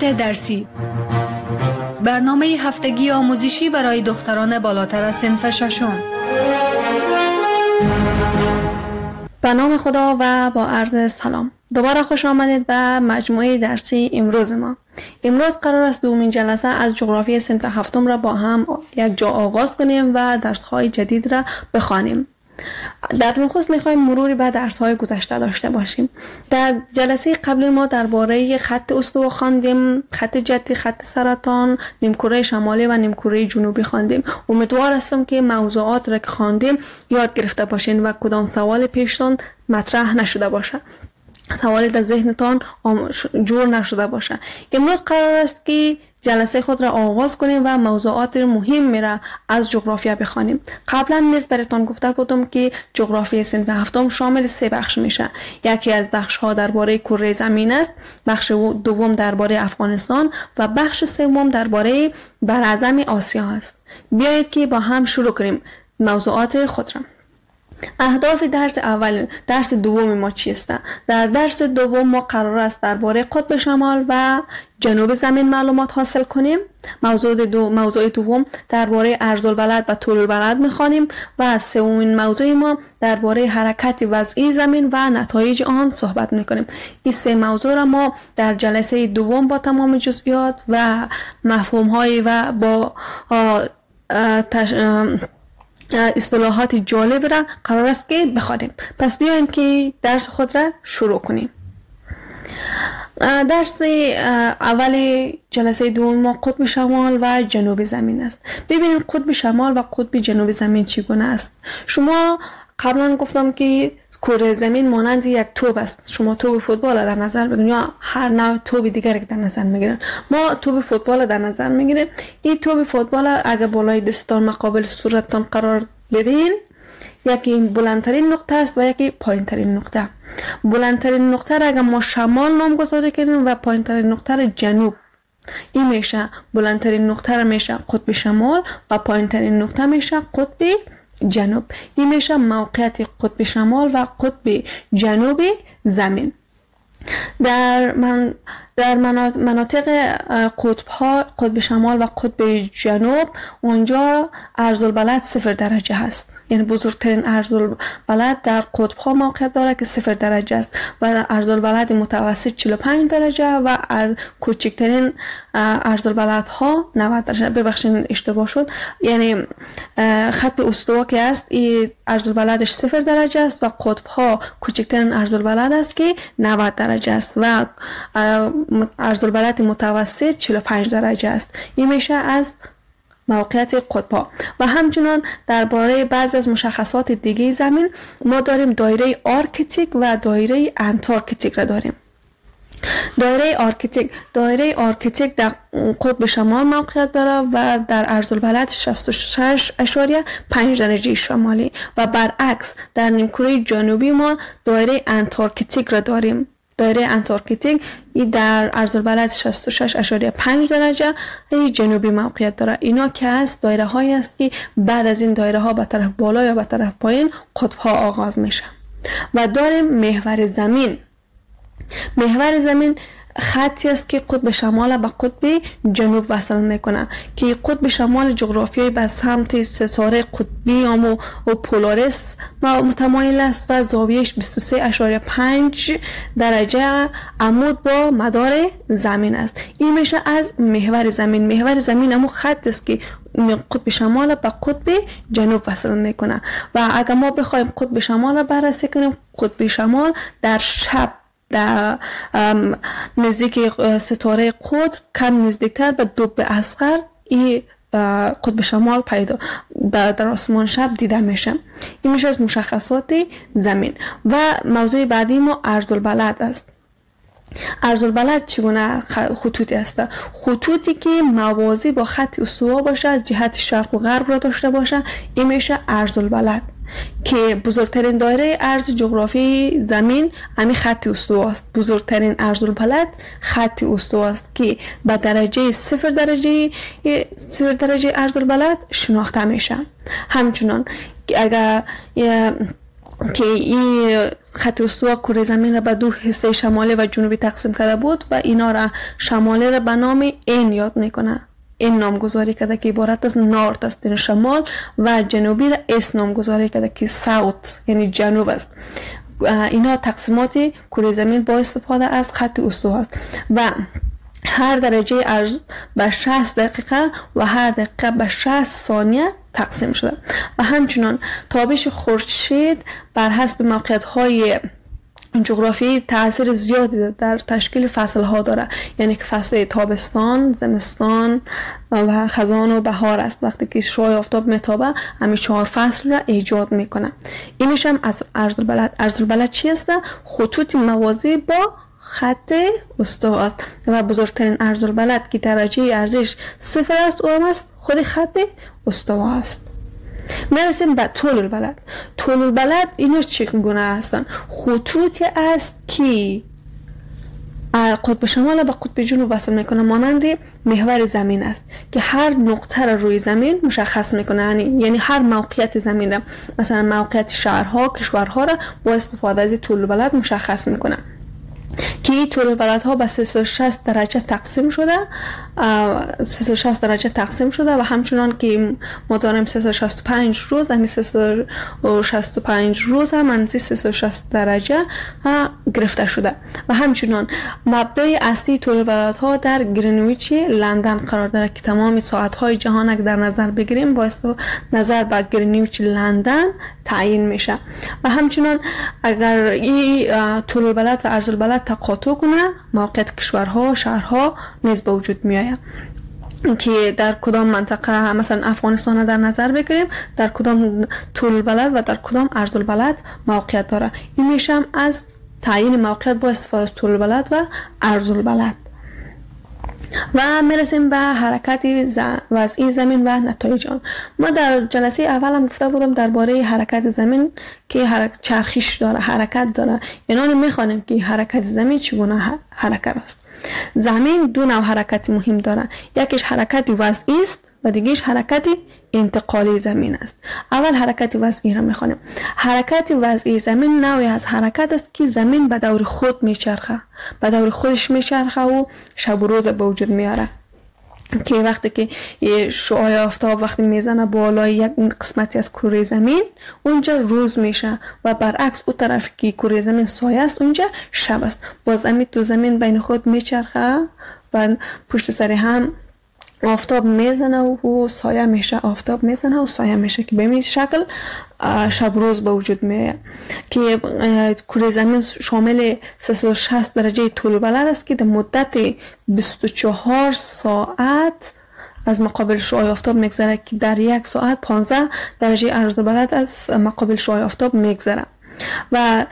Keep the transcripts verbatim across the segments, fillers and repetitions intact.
موضوعات درسی. برنامه هفتگی آموزشی برای دختران بالاتر از صنف ششم. به نام خدا و با عرض سلام. دوباره خوش آمدید به مجموعه درسی امروز ما. امروز قرار است دومین جلسه از جغرافی صنف هفتم را با هم یک جا آغاز کنیم و درس‌های جدید را بخوانیم. در نخست می‌خوایم مروری به درس‌های گذشته داشته باشیم. در جلسه قبلی ما درباره خط استوا خواندیم، خط جدی، خط سرطان، نیمکره شمالی و نیمکره جنوبی خواندیم. امیدوار هستم که موضوعات را که خواندیم یاد گرفته باشین و کدام سوال پیشتان مطرح نشده باشه، سوالی در ذهنتان جور نشده باشه. امروز قرار است که جلسه خود را آغاز کنیم و موضوعات مهم را از جغرافیا بخوانیم. قبلا نیز براتون گفته بودم که جغرافی صنف هفتم شامل سه بخش میشه. یکی از بخش ها درباره کره زمین است، بخش دوم درباره افغانستان و بخش سوم درباره براعظم آسیا است. بیایید که با هم شروع کنیم موضوعات خود را. اهداف درس اول، درس دوم ما چیست؟ در درس دوم ما قرار است درباره قطب شمال و جنوب زمین معلومات حاصل کنیم. موضوع دو موضوع دوم درباره عرض البلد و طول البلد می‌خوانیم و سومین موضوع ما درباره حرکت وضعی زمین و نتایج آن صحبت می‌کنیم. این سه موضوع را ما در جلسه دوم با تمام جزئیات و مفاهیم و با آ آ تش... آ اصطلاحات جالب را قرار است که بخوانیم. پس بیایم که درس خود را شروع کنیم. درس اول جلسه دوم ما قطب شمال و جنوب زمین است. ببینیم قطب شمال و قطب جنوب زمین چگونه است. شما قبلا گفتم که کره زمین مانند یک توپ است. شما توپ فوتبال در نظر بگیرید یا هر نوع توپ دیگر که در نظر میگیرید. ما توپ فوتبال در نظر میگیریم. این توپ فوتبال اگر بالای دستتان مقابل صورتتان قرار بدین، یکی بلندترین نقطه است و یکی پایینترین نقطه. بلندترین نقطه را اگر ما شمال نامگذاری کنیم و پایینترین نقطه را جنوب، این میشه بلندترین نقطه را میشه قطب شمال و پایینترین نقطه میشه قطب جنوب. این میشه موقعیت قطب شمال و قطب جنوب زمین. در من در مناطق قطب ها، قطب شمال و قطب جنوب، اونجا عرض البلد صفر درجه هست. یعنی بزرگترین عرض البلد در قطب ها موقعیت داره که صفر درجه است و عرض البلد متوسط چهل و پنج درجه و کوچکترین عرض البلد ها نود درجه. ببخشید اشتباه شد. یعنی خط استوا که است این عرض البلدش صفر درجه است و قطب ها کوچکترین عرض البلد است که نود درجه است و عرض البلد متوسط چهل و پنج درجه است. این میشه از موقعیت قطب‌ها. و همچنان درباره بعضی از مشخصات دیگه زمین ما داریم دایره آرکتیک و دایره انتارکتیک را داریم. دایره آرکتیک دایره آرکتیک در قطب شمال موقعیت داره و در عرض البلد شصت و شش و پنج درجه شمالی و برعکس در نیمکره جنوبی ما دایره انتارکتیک را داریم. دایره انتارکتیک در عرض البلد شصت و شش و پنج درجه جنوبی موقعیت داره. اینا که است دایره هایی است که بعد از این دایره ها به طرف بالا یا به طرف پایین قطب ها آغاز میشه. و داریم محور زمین. محور زمین خطی است که قطب شمال به قطب جنوب وصل میکنه که قطب شمال جغرافیایی به سمت ستاره قطبی و پولاریس متمایل است و زاویهش بیست و سه و پنج درجه عمود با مدار زمین است. این میشه از محور زمین. محور زمین همون خط است که قطب شمال به قطب جنوب وصل میکنه و اگر ما بخوایم قطب شمال را بررسی کنیم، قطب شمال در شب در نزدیک ستاره قطب کم نزدیکتر به دوب اصغر این قطب شمال پیدا در آسمان شب دیده میشه. این میشه از مشخصات زمین. و موضوع بعدی ما عرض البلد است. عرض البلد چگونه خطوطی است؟ خطوطی که موازی با خط استوا باشه، از جهت شرق و غرب را داشته باشه، این میشه عرض البلد که بزرگترین دایره عرض جغرافی زمین همین خط استوا است. بزرگترین عرض البلد خط استوا است که به درجه صفر درجه صفر درجه عرض البلد شناخته میشه. همچنان اگر که این خط استوا کره زمین را به دو حصه شمالی و جنوبی تقسیم کرده بود و اینا را شمالی را به نام این یاد میکنه. این نامگذاری کرده که عبارت از نورت است یعنی شمال و جنوبی را اس نامگذاری کرده که ساوت یعنی جنوب است. اینا تقسیمات کره زمین با استفاده از خط استوا است و هر درجه عرض به شصت دقیقه و هر دقیقه به شصت ثانیه تقسیم شده و همچنان تابش خورشید بر حسب موقعیت های جغرافیایی تاثیر زیادی در تشکیل فصل ها داره. یعنی که فصل تابستان، زمستان و خزان و بهار است. وقتی که شعاع آفتاب میتابه همین چهار فصل را ایجاد میکنه. اینش هم از عرض البلد. عرض البلد چی است؟ خطوط موازی با خط استوا است و بزرگترین عرض البلد که درجه ارزش صفر است اون است خود خط استوا است. میرسیم به طول البلد. طول البلد اینا چگونه هستن؟ خطوطی است که قطب شمال به قطب جنوب وصل میکنه، مانند محور زمین است که هر نقطه را روی زمین مشخص میکنه. یعنی یعنی هر موقعیت زمین را، مثلا موقعیت شهرها، کشورها را با استفاده از طول البلد مشخص میکنه که طول البلد ها به سیصد و شصت درجه تقسیم شده سیصد و شصت درجه تقسیم شده و همچنان که ما داریم سیصد و شصت و پنج روز، همین سیصد و شصت و پنج روز هم منزی سیصد و شصت درجه گرفته شده و همچنان مبدای اصلی طول البلد ها در گرینویچ لندن قرار داره که تمام ساعت های جهان اگر در نظر بگیریم با نظر به گرینویچ لندن تعیین میشه و همچنان اگر این طول البلد و عرض البلد تقاطع کنه موقعیت کشورها، شهرها نیز به وجود می آید که در کدام منطقه، مثلا افغانستان را در نظر بگیریم، در کدام طول البلد و در کدام عرض البلد موقعیت داره. این میشه از تعیین موقعیت با استفاده از طول البلد و عرض البلد. و میرسیم به حرکت وضعی زمین و نتایج آن. ما در جلسه اول هم گفته بودم درباره حرکت زمین که حرکت چرخش داره، حرکت داره. یعنی میخوانیم که حرکت زمین چگونه حرکت است. زمین دو نوع حرکت مهم داره. یکیش حرکت وضعی است و دیگهش حرکت انتقالی زمین است. اول حرکت وضعی را میخوانیم. حرکت وضعی زمین نوعی از حرکت است که زمین به دور خود میچرخه، به دور خودش میچرخه و شب و روز به وجود میاره. که وقتی که شعاع آفتاب وقتی میزنه بالای یک قسمتی از کره زمین اونجا روز میشه و برعکس اون طرف که کره زمین سایه است اونجا شب است. باز همین تو زمین بین خود میچرخه و پشت سر هم آفتاب میزنه و سایه میشه، آفتاب میزنه و سایه میشه که به این شکل شب روز به وجود میاد. که کره زمین شامل سیصد و شصت درجه طول البلد است که در مدت بیست و چهار ساعت از مقابل شعاع آفتاب میگذره که در یک ساعت پانزده درجه عرض البلد از مقابل شعاع آفتاب میگذره و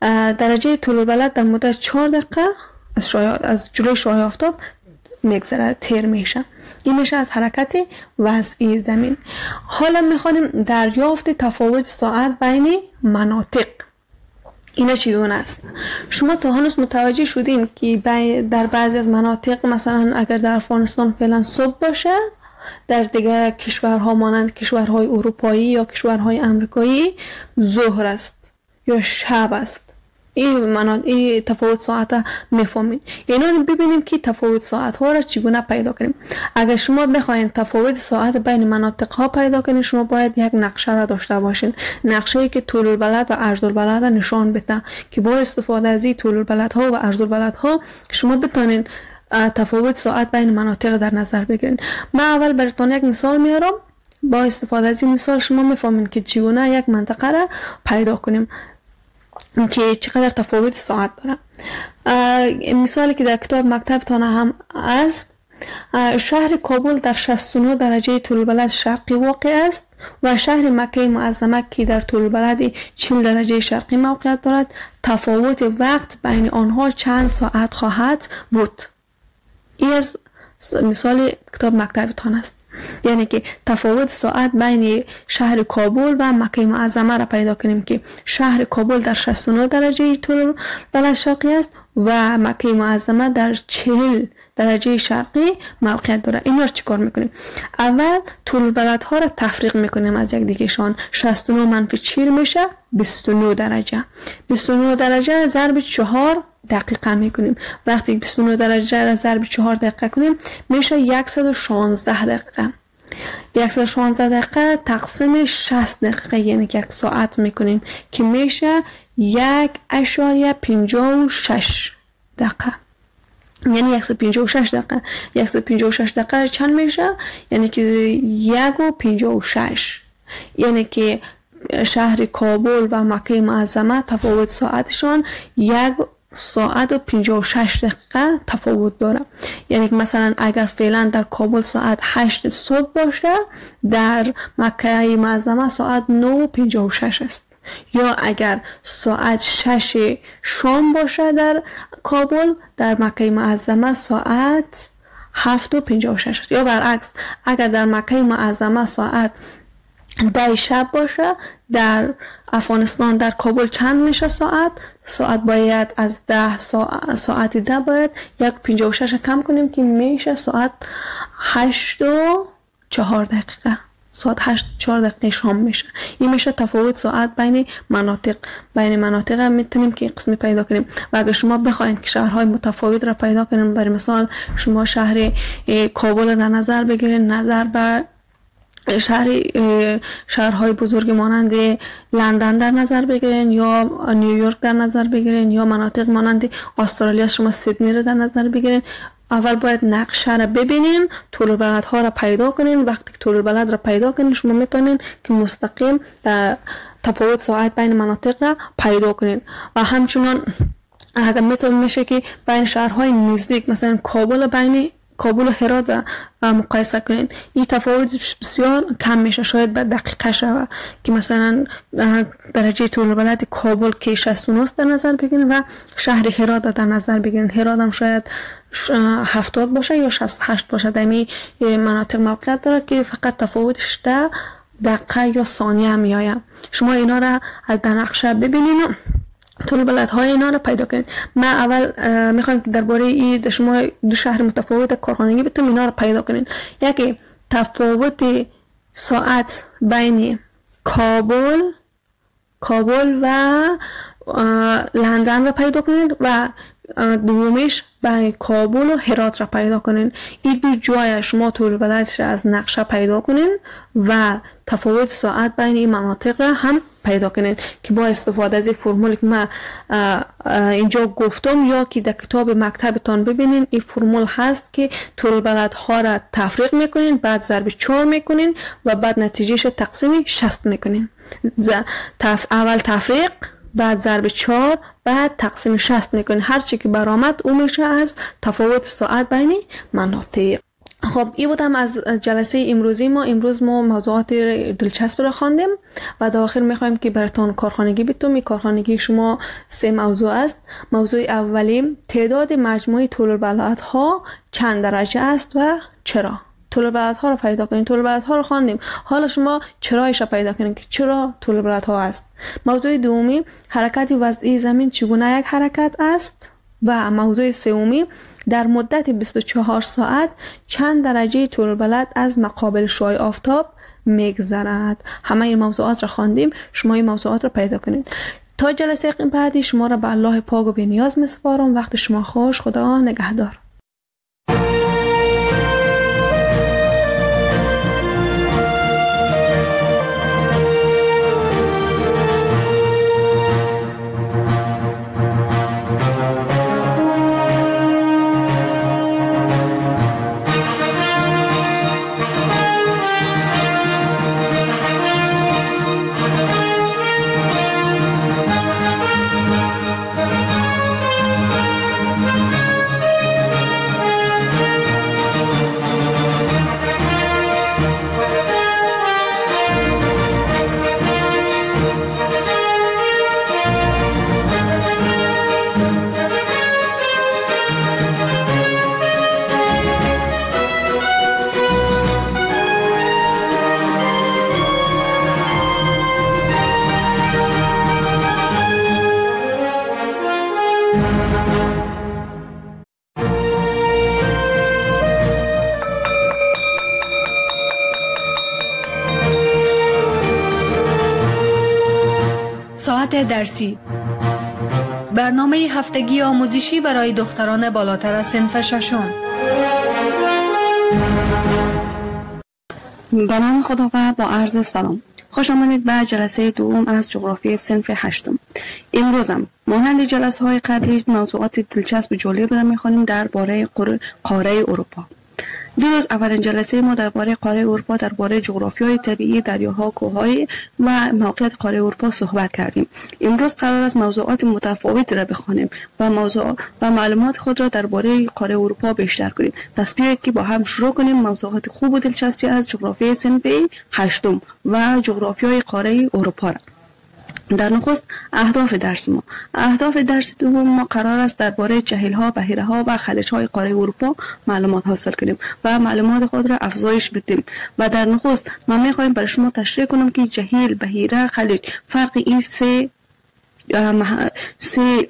درجه طول البلد در مدت چهار دقیقه از شعاع از جلوی شعاع آفتاب میگذره، تیر میشه. این میشه از حرکت وضعی زمین. حالا میخوانیم دریافت تفاوت ساعت بین مناطق. اینا چگونه است؟ شما تا هنوز متوجه شدین که در بعضی از مناطق، مثلا اگر در افغانستان فعلا صبح باشه، در دیگه کشورها مانند کشورهای اروپایی یا کشورهای امریکایی ظهر است یا شب است. این مناطق این تفاوت ساعت میفهمین. یعنی ببینیم که تفاوت ساعت ها را چگونه پیدا کنیم. اگر شما بخواید تفاوت ساعت بین مناطق ها پیدا کنید، شما باید یک نقشه را داشته باشین، نقشه‌ای که طول البلد و عرض البلد نشان بده که با استفاده از این طول البلد ها و عرض البلد ها شما بتونین تفاوت ساعت بین مناطق در نظر بگیرین. من اول براتون یک مثال میارم. با استفاده از این مثال شما میفهمین که چگونه یک منطقه را پیدا کنیم که چقدر تفاوت ساعت داره. مثالی که در کتاب مکتبتان هم است، شهر کابل در شصت و نه درجه طول البلد شرقی واقع است و شهر مکه معظمه که در طول البلد چهل درجه شرقی موقعیت دارد. تفاوت وقت بین آنها چند ساعت خواهد بود. این از مثال کتاب مکتبتان است. یعنی که تفاوت ساعت بین شهر کابل و مکه معظمه را پیدا کنیم که شهر کابل در شصت و نه درجه طول البلد شرقی است و مکه معظمه در چهل درجه شرقی موقعیت داره. این رو چیکار میکنیم؟ اول طول البلد ها را تفریق میکنیم از یک دیگه شان. شصت و نه منفی چهل میشه بیست و نه درجه. بیست و نه درجه ضرب چهار دقیقه میکنیم. وقتی بیست و نه درجه را ضرب چهار دقیقه کنیم میشه صد و شانزده دقیقه. صد و شانزده دقیقه تقسیم شصت دقیقه یعنی یک ساعت میکنیم که میشه یک اشاریه پنجاه و شش دقیقه. یعنی صد و پنجاه و شش دقیقه. صد و پنجاه و شش دقیقه چند میشه؟ یعنی که یک و پنجاه و شش. یعنی که شهر کابل و مکه معظمه تفاوت ساعتشان یک ساعت و پنجاه و شش دقیقه تفاوت داره. یعنی که مثلا اگر فعلا در کابل ساعت هشت صبح باشه، در مکه معظمه ساعت نه و پنجاه و شش است. یا اگر ساعت شش شام باشه در کابل، در مکه معظمه ساعت هفت و پنجاه و شش است. یا برعکس اگر در مکه معظمه ساعت ده شب باشه، در افغانستان در کابل چند میشه ساعت؟ ساعت باید از ده ساعت, ساعت ده باید یک پنجاه و شش کم کنیم که میشه ساعت هشت و چهار دقیقه. ساعت هشت و چهار دقیقه شام میشه. این میشه تفاوت ساعت بین مناطق. بین مناطق هم میتونیم که قسمی پیدا کنیم. و اگر شما بخواید که شهرهای متفاوت را پیدا کنیم، برای مثال شما شهر کابل در نظر بگیرید، نظر بر شهر شهرهای بزرگ مانند لندن در نظر بگیرین یا نیویورک در نظر بگیرین یا مناطق مانند استرالیا شما سیدنی رو در نظر بگیرین. اول باید نقشه را ببینین، طول البلد ها را پیدا کنین. وقتی که طول البلد را پیدا کنین شما میتونین که مستقیم تفاوت ساعت بین مناطق را پیدا کنین. و همچنان اگر میتون میشه که بین شهرهای نزدیک مثلا کابل بین کابل و هرات مقایسه کنید، این تفاوت بسیار کم میشه. شاید به دقیقه شود که مثلا درجه طول البلد کابل که شصت و نه در نظر بگیرید و شهر هرات در نظر بگیرید. هرات هم شاید هفتاد باشه یا شصت و هشت باشه. در این مناطق موقعیت داره که فقط تفاوتش در دقیقه یا ثانیه میآید. شما اینا را از در نقشه ببینید، طول البلد های اینا رو پیدا کنید. من اول میخوام که درباره این شما دو شهر متفاوت کارخانگی بتونید اینا رو پیدا کنید. یکی تفاوت ساعت بین کابل کابل و لندن رو پیدا کنید و دومیش بین کابل و هرات را پیدا کنین. این دو جای شما طول البلدش از نقشه پیدا کنین و تفاوت ساعت بین این مناطق را هم پیدا کنین که با استفاده از فرمولی که من اینجا گفتم یا که در کتاب مکتبتان ببینین، این فرمول هست که طول البلد ها را تفریق میکنین، بعد ضرب چهار میکنین و بعد نتیجهش تقسیم شصت میکنین. تف... اول تفریق، بعد ضرب چهار، بعد تقسیم شصت میکنین. هر چی که برآمد اون میشه از تفاوت ساعت بین مناطق. خب این بودم از جلسه امروزی ما. امروز ما موضوعات دلچسب را خواندیم و در آخر میخوایم که براتون کارخانگی بتونم. کارخانگی شما سه موضوع است. موضوع اولی تعداد مجموعی طول البلد ها چند درجه است و چرا. طول البلد ها رو پیدا کنید. طول البلد ها رو خواندیم، حالا شما چرایش رو پیدا کنید که چرا طول البلد ها است. موضوع دومی حرکت وضعی زمین چگونه یک حرکت است. و موضوع سومی در مدت بیست و چهار ساعت چند درجه طول البلد از مقابل شعاع آفتاب میگذرد. همه این موضوعات را خواندیم، شما این موضوعات را پیدا کنید. تا جلسه بعدی شما را به الله پاک و بی‌نیاز می‌سپارم. وقت شما خوش. خدا نگهدار. ساعت درسی، برنامه هفتگی آموزشی برای دختران بالاتر از صنف ششم. به نام خدا و با عرض سلام، خوش آمدید به جلسه دوم از جغرافی صنف هشتم. امروزم مانند جلسه های قبلی موضوعات دلچسب و جالب را می‌خوانیم درباره قاره اروپا. دیروز اولین جلسه ما درباره قاره اروپا، درباره جغرافیای طبیعی دریاها، کوههای و موقعیت قاره اروپا صحبت کردیم. امروز قرار است موضوعات متفاوتی را بخوانیم و موضوع و معلومات خود را درباره قاره اروپا بیشتر کنیم. پس بیایید که با هم شروع کنیم موضوعات خوب و دلچسبی از جغرافیای صنف هشتم و جغرافیای قاره اروپا را. در نخست اهداف درس ما اهداف درس دوم ما قرار است درباره جهیل‌ها، بحیره‌ها و خلیج‌های قاره اروپا معلومات حاصل کنیم و معلومات خود را افزایش بدیم. و در نخست ما می‌خوایم برای شما تشریح کنم که جهیل، بحیره، خلیج فرق این سه سه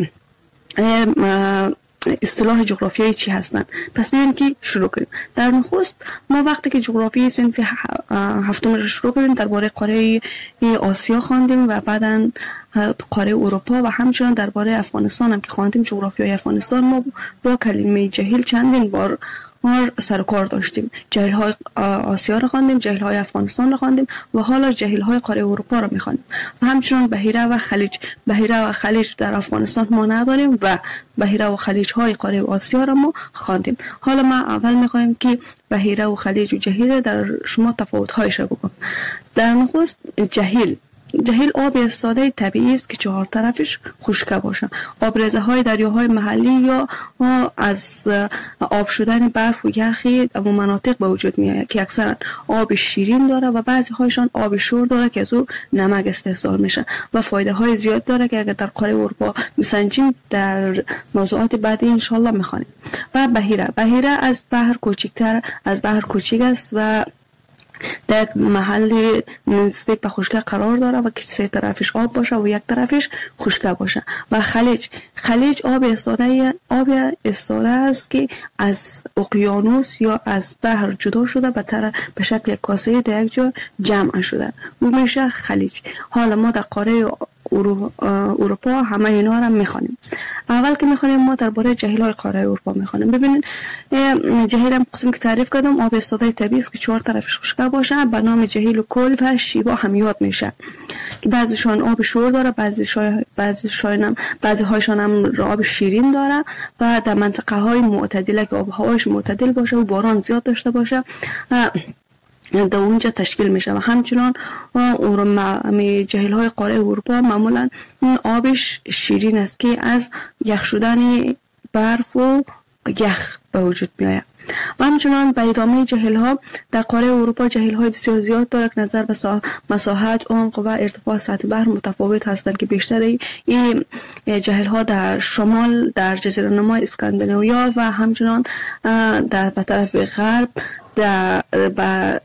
اصطلاح جغرافیایی چی هستند. پس بیایم که شروع کنیم. در نخست ما وقتی که جغرافیای صنف هفتم رو شروع کردیم درباره قاره آسیا خواندیم و بعداً قاره اروپا و همچنان درباره افغانستان هم که خواندیم. جغرافیای افغانستان ما با کلمه جهیل چندین بار سر و کار داشتیم. جهیل های آسیا رو خواندیم، جهیل های افغانستان رو خواندیم و حالا جهیل های قاره اروپا رو میخوانیم. و همچنان بحیره و خلیج بحیره و خلیج در افغانستان ما نداریم و بحیره و خلیج های قاره آسیا رو ما خواندیم. حالا ما اول میخوایم که بحیره و خلیج و جهیل در شما تفاوت هایش رو بگم. در نخست جهیل جهیل آب ایستاده طبیعی است که چهار طرفش خشک باشه. آبریزه های دریاهای محلی یا از آب شدن برف و یخی و مناطق به وجود میآید که اکثرا آب شیرین داره و بعضی هایشان آب شور داره که از او نمک استحصال میشه و فایده های زیاد داره که اگر در قاره اروپا میسنجیم در موضوعات بعدی ان شاء الله میخوانیم. و بحیره بحیره از بحر کوچکتر از بحر کوچک است و در محل نزدیک به خشکی قرار داره و که سه طرفش آب باشه و یک طرفش خشک باشه. و خلیج خلیج آب ایستاده آب ایستاده است که از اقیانوس یا از بحر جدا شده به طرف به شکل کاسه در یک جا جمع شده و میشه خلیج. حالا ما در قاره اروپا همه اینا را میخوانیم. اول که میخوانیم ما درباره جهیل‌های قاره اروپا میخوانیم. ببینید جهیل هم قسم که تعریف کردم آب ایستاده طبیعی است که چهار طرفش خشک باشه به نام جهیل و کل و شیوا هم یاد میشه که بعضیشان آب شور داره، بعضیشان بعضیشان هم بعضی هایشان هم آب شیرین داره و در منطقه های معتدله که آب هواش معتدل باشه و باران زیاد داشته باشه در اونجا تشکیل میشه. و همچنان جهیل های قاره اروپا معمولا اون آبش شیرین است که از یخ شدن برف و یخ به وجود میآید. و همچنان به ادامه جهیل ها در قاره اروپا جهیل های بسیار زیاد داره که نظر به مساحت، عمق و ارتفاع سطح بحر متفاوت هستند که بیشتر این جهیل ها در شمال در جزیره نما اسکاندیناویا و همچنان در به طرف غرب در به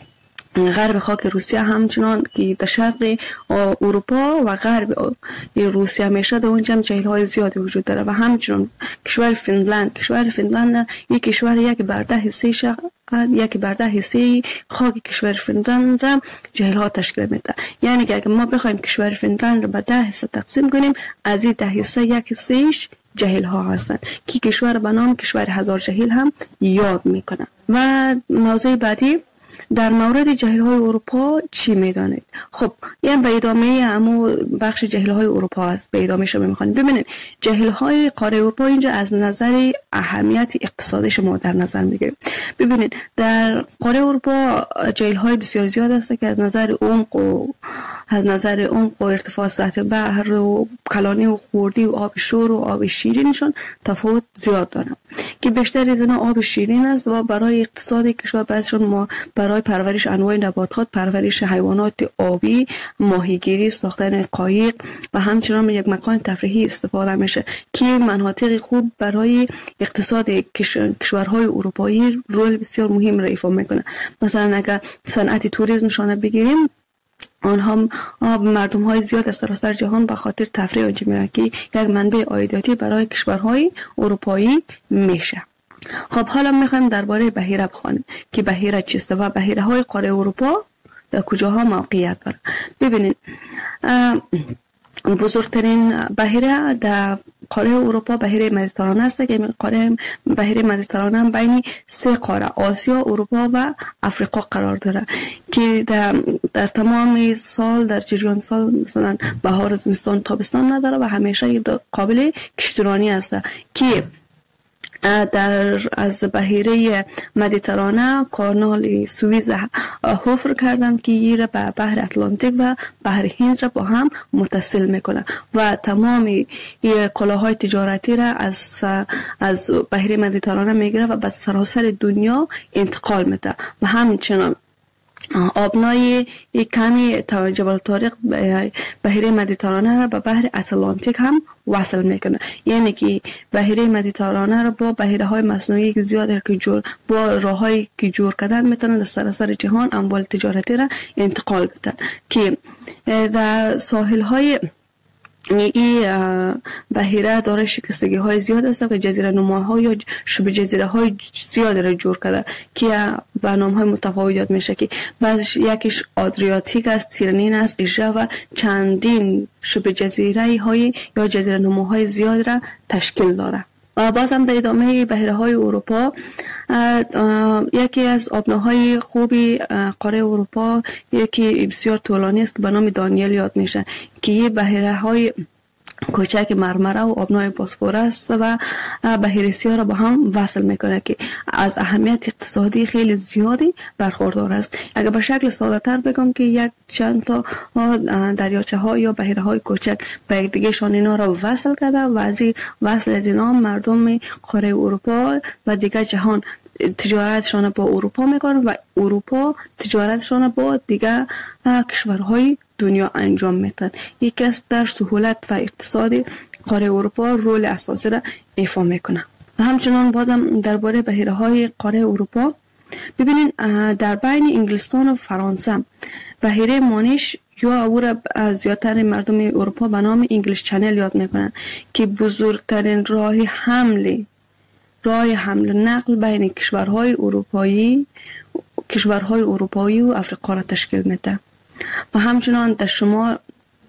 غرب خاک روسیه همچنان که در شرق اروپا و غرب روسیه میشه در اونجا هم جهیل های زیادی وجود داره. و همچنان کشور فنلند کشور فنلند یک کشور یک بر ده حصه یک بر ده حصه خاک کشور فنلند را جهیل ها تشکیل میده. یعنی که اگر ما بخوایم کشور فنلند را به ده حصه تقسیم کنیم از این ده حصه یک حصهش جهیل ها هستند که کشور به نام کشور هزار جهیل هم یاد میکنه. و موضوع بعدی در مورد جهیل های اروپا چی میدانید؟ خب این به ادامه همو بخش جهیل های اروپا است. به ادامه شما میخوانید. ببینید جهیل های قاره اروپا اینجا از نظر اهمیت اقتصادی ما در نظر میگیریم. ببینید در قاره اروپا جهیل های بسیار زیاد است که از نظر عمق و از نظر عمق و ارتفاع سطح بحر و کلانی و خوردی و آب شور و آب شیرینشون تفاوت زیاد دارن که بیشتر از اینا آب شیرین است و برای اقتصاد کشور بعضشون ما برای پرورش انواع نباتات، پرورش حیوانات آبی، ماهیگیری، ساختن قایق و همچنان یک مکان تفریحی استفاده میشه که مناطق خوب برای اقتصاد کشورهای اروپایی رول بسیار مهم را ایفا میکنه. مثلا اگر صنعت توریسمشان بگیریم آنها مردم های زیاد از سراسر جهان به خاطر تفریح آنجا میرن که یک منبع عایداتی برای کشورهای اروپایی میشه. خب حالا میخوایم درباره بحیره بخوانیم که بحیره چیست و بحیره های قاره اروپا در کجاها موقعیت داره. ببینید بزرگترین بحیره در قاره اروپا بحیره مدیترانه است که قاره بحیره مدیترانه هم بین سه قاره آسیا، اروپا و افریقا قرار داره که در, در تمام سال در جریان سال مثلا بهار، زمستان، تابستان نداره و همیشه قابل کشتیرانی است که در از بحیره مدیترانه کانال سوئیز حفر کردن که این را به بحر اتلانتیک و بحر هند را با هم متصل میکنه و تمام کالاهای تجارتی را از از بحیره مدیترانه میگیره و به سراسر دنیا انتقال میده و همچنان آبنای کمی جبل طارق بحیره مدیترانه را به بحر اتلانتیک هم وصل میکنه. یعنی که بحیره مدیترانه را با بحیره های مصنوعی که زیاد که جور با راههایی که جور کردن میتونن در سراسر جهان اموال تجارتی را انتقال بدن که در ساحل های این بحیره داره شکستگی های زیاد است که جزیره نماها یا شبه جزیره های زیاد را جور کرده که به نام های متفاوت یاد میشه که بعضش یکیش آدریاتیک است، تیرنین است، ایژه و چندین شبه جزیره های یا جزیره نماهای زیاد را تشکیل داره. و بازم در ادامه بحیره های اروپا یکی از آبناهای خوبی قاره اروپا یکی بسیار طولانی است که به نام دانیل یاد میشه که یه بحیره های کوچک مرمره و آبنای بوسفورس و بحیره سیاه را با هم وصل میکنه که از اهمیت اقتصادی خیلی زیادی برخوردار است. اگر به شکل ساده تر بگم که یک چند تا دریاچه ها یا بحیره های کوچک به یک دیگه شان اینا را وصل کرده و از وصل از اینا مردم قاره اروپا و دیگه جهان تجارتشان با اروپا میکنن و اروپا تجارتشان با دیگه کشورهای دنیا انجام میتن. یکی از در سهولت و اقتصادی قاره اروپا رول اساسی را ایفا میکنه. و همچنان بازم درباره بحیره های قاره اروپا ببینین در بین انگلستان و فرانسه بحیره مانیش یا او را زیادتر مردم اروپا به نام انگلیش چنل یاد میکنن که بزرگترین راه حمل راه حمل نقل بین کشورهای اروپایی کشورهای اروپایی و افریقا را تشکیل میده. و همچنان در شمال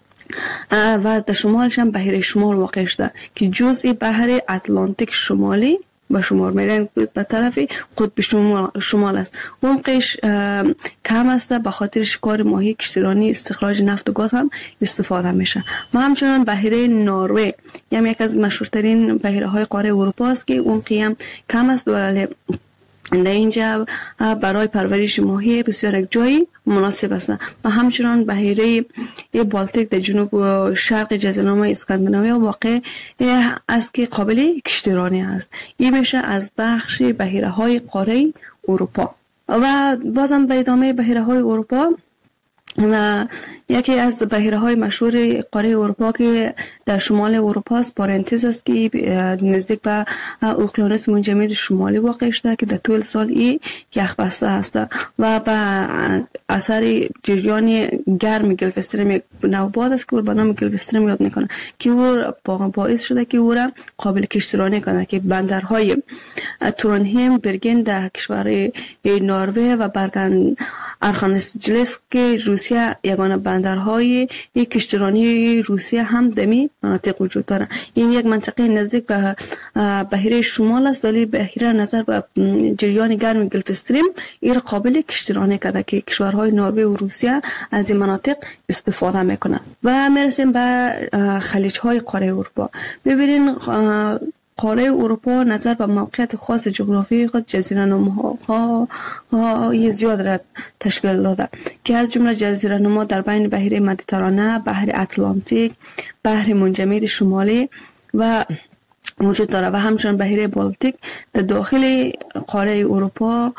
و در شمالش هم بحیره شمال واقع شده که جزء بحر اتلانتیک شمالی به شمار میرن به طرف قطب شمال, شمال است. عمقش کم است به خاطر شکار ماهی، کشتیرانی، استخراج نفت و گاز هم استفاده میشه. و همچنان بحیره نروژ یعنی یک از مشهورترین بحیره های قاره اروپا است که عمقی هم کم است ولی در اینجا برای پرورش ماهی بسیار یک جایی مناسب است. و همچنان بحیره بالتیک در جنوب و شرق جزیره اسکاندیناوی واقع است که قابل کشتیرانی است. این میشه از بخش بحیره های قاره اروپا. و بازم به ادامه بحیره های اروپا و یکی از بحیره های مشهور قاره اروپا که در شمال اروپا است پارنتز است که نزدیک به اقیانوس منجمد شمالی واقع شده که در طول سال این یخ بسته است و به اثر جریان گرم گلف استریم نو باد است که به نام گلف استریم یاد میکنه که او باعث شده که او را قابل کشتیرانی کنه که بندرهای تورنهیم، برگن در کشور نروژ و برگن ارخانجلس که روسیه یگانه بندرهای یک کشتیرانی روسیه هم دمی مناطق وجود داره. این یک منطقه نزدیک به بحیره شمال است ولی بحیره نظر به جریان گرم گلف استریم این قابل کشتیرانی کرده که کشورهای نروژ و روسیه از این مناطق استفاده میکنن. و میرسیم به خلیج های قاره اروپا. ببینین قاره اروپا نظر به موقعیت خاص جغرافیایی خود جزیره نماها زیاد را تشکیل داده که از جمله جزیره نما در بین بحیره مدیترانه، بحر اتلانتیک، بحر منجمد شمالی و موجود داره و همچنین بحیره بالتیک در داخل قاره اروپا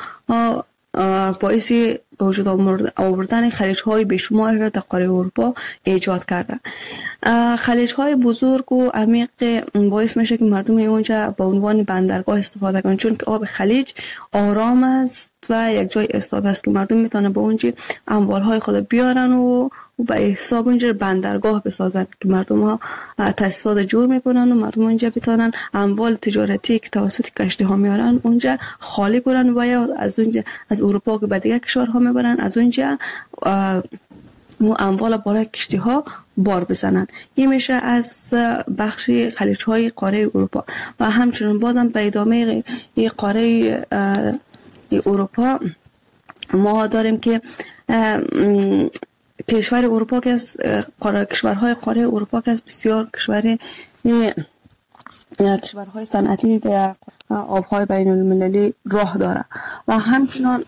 باعث به وجود آوردن خلیج های بیشمار را در قاره اروپا ایجاد کرده. خلیج های بزرگ و عمیق باعث میشه که مردم اونجا به عنوان بندرگاه استفاده کنند چون که آب خلیج آرام است و یک جای ایستاده است که مردم میتونن به اونجا اموال های خود بیارن و به حساب اونجا بندرگاه بسازن که مردم ها تاسیسات جور میکنن و مردم اونجا بتونن اموال تجارتی که توسط کشتی ها میارن اونجا خالی کنن و یا از اونجا از اروپا که به دیگه کشورها میبرن از اونجا مو اموال بالای کشتی ها بار بزنن. این میشه از بخش خلیج های قاره اروپا و همچنین بازم به ادامه این قاره اروپا ما داریم که کشور اروپا که از کشورهای قاره اروپا که از بسیار کشور کشورهای صنعتی در آبهای بین المللی راه داره و همچنان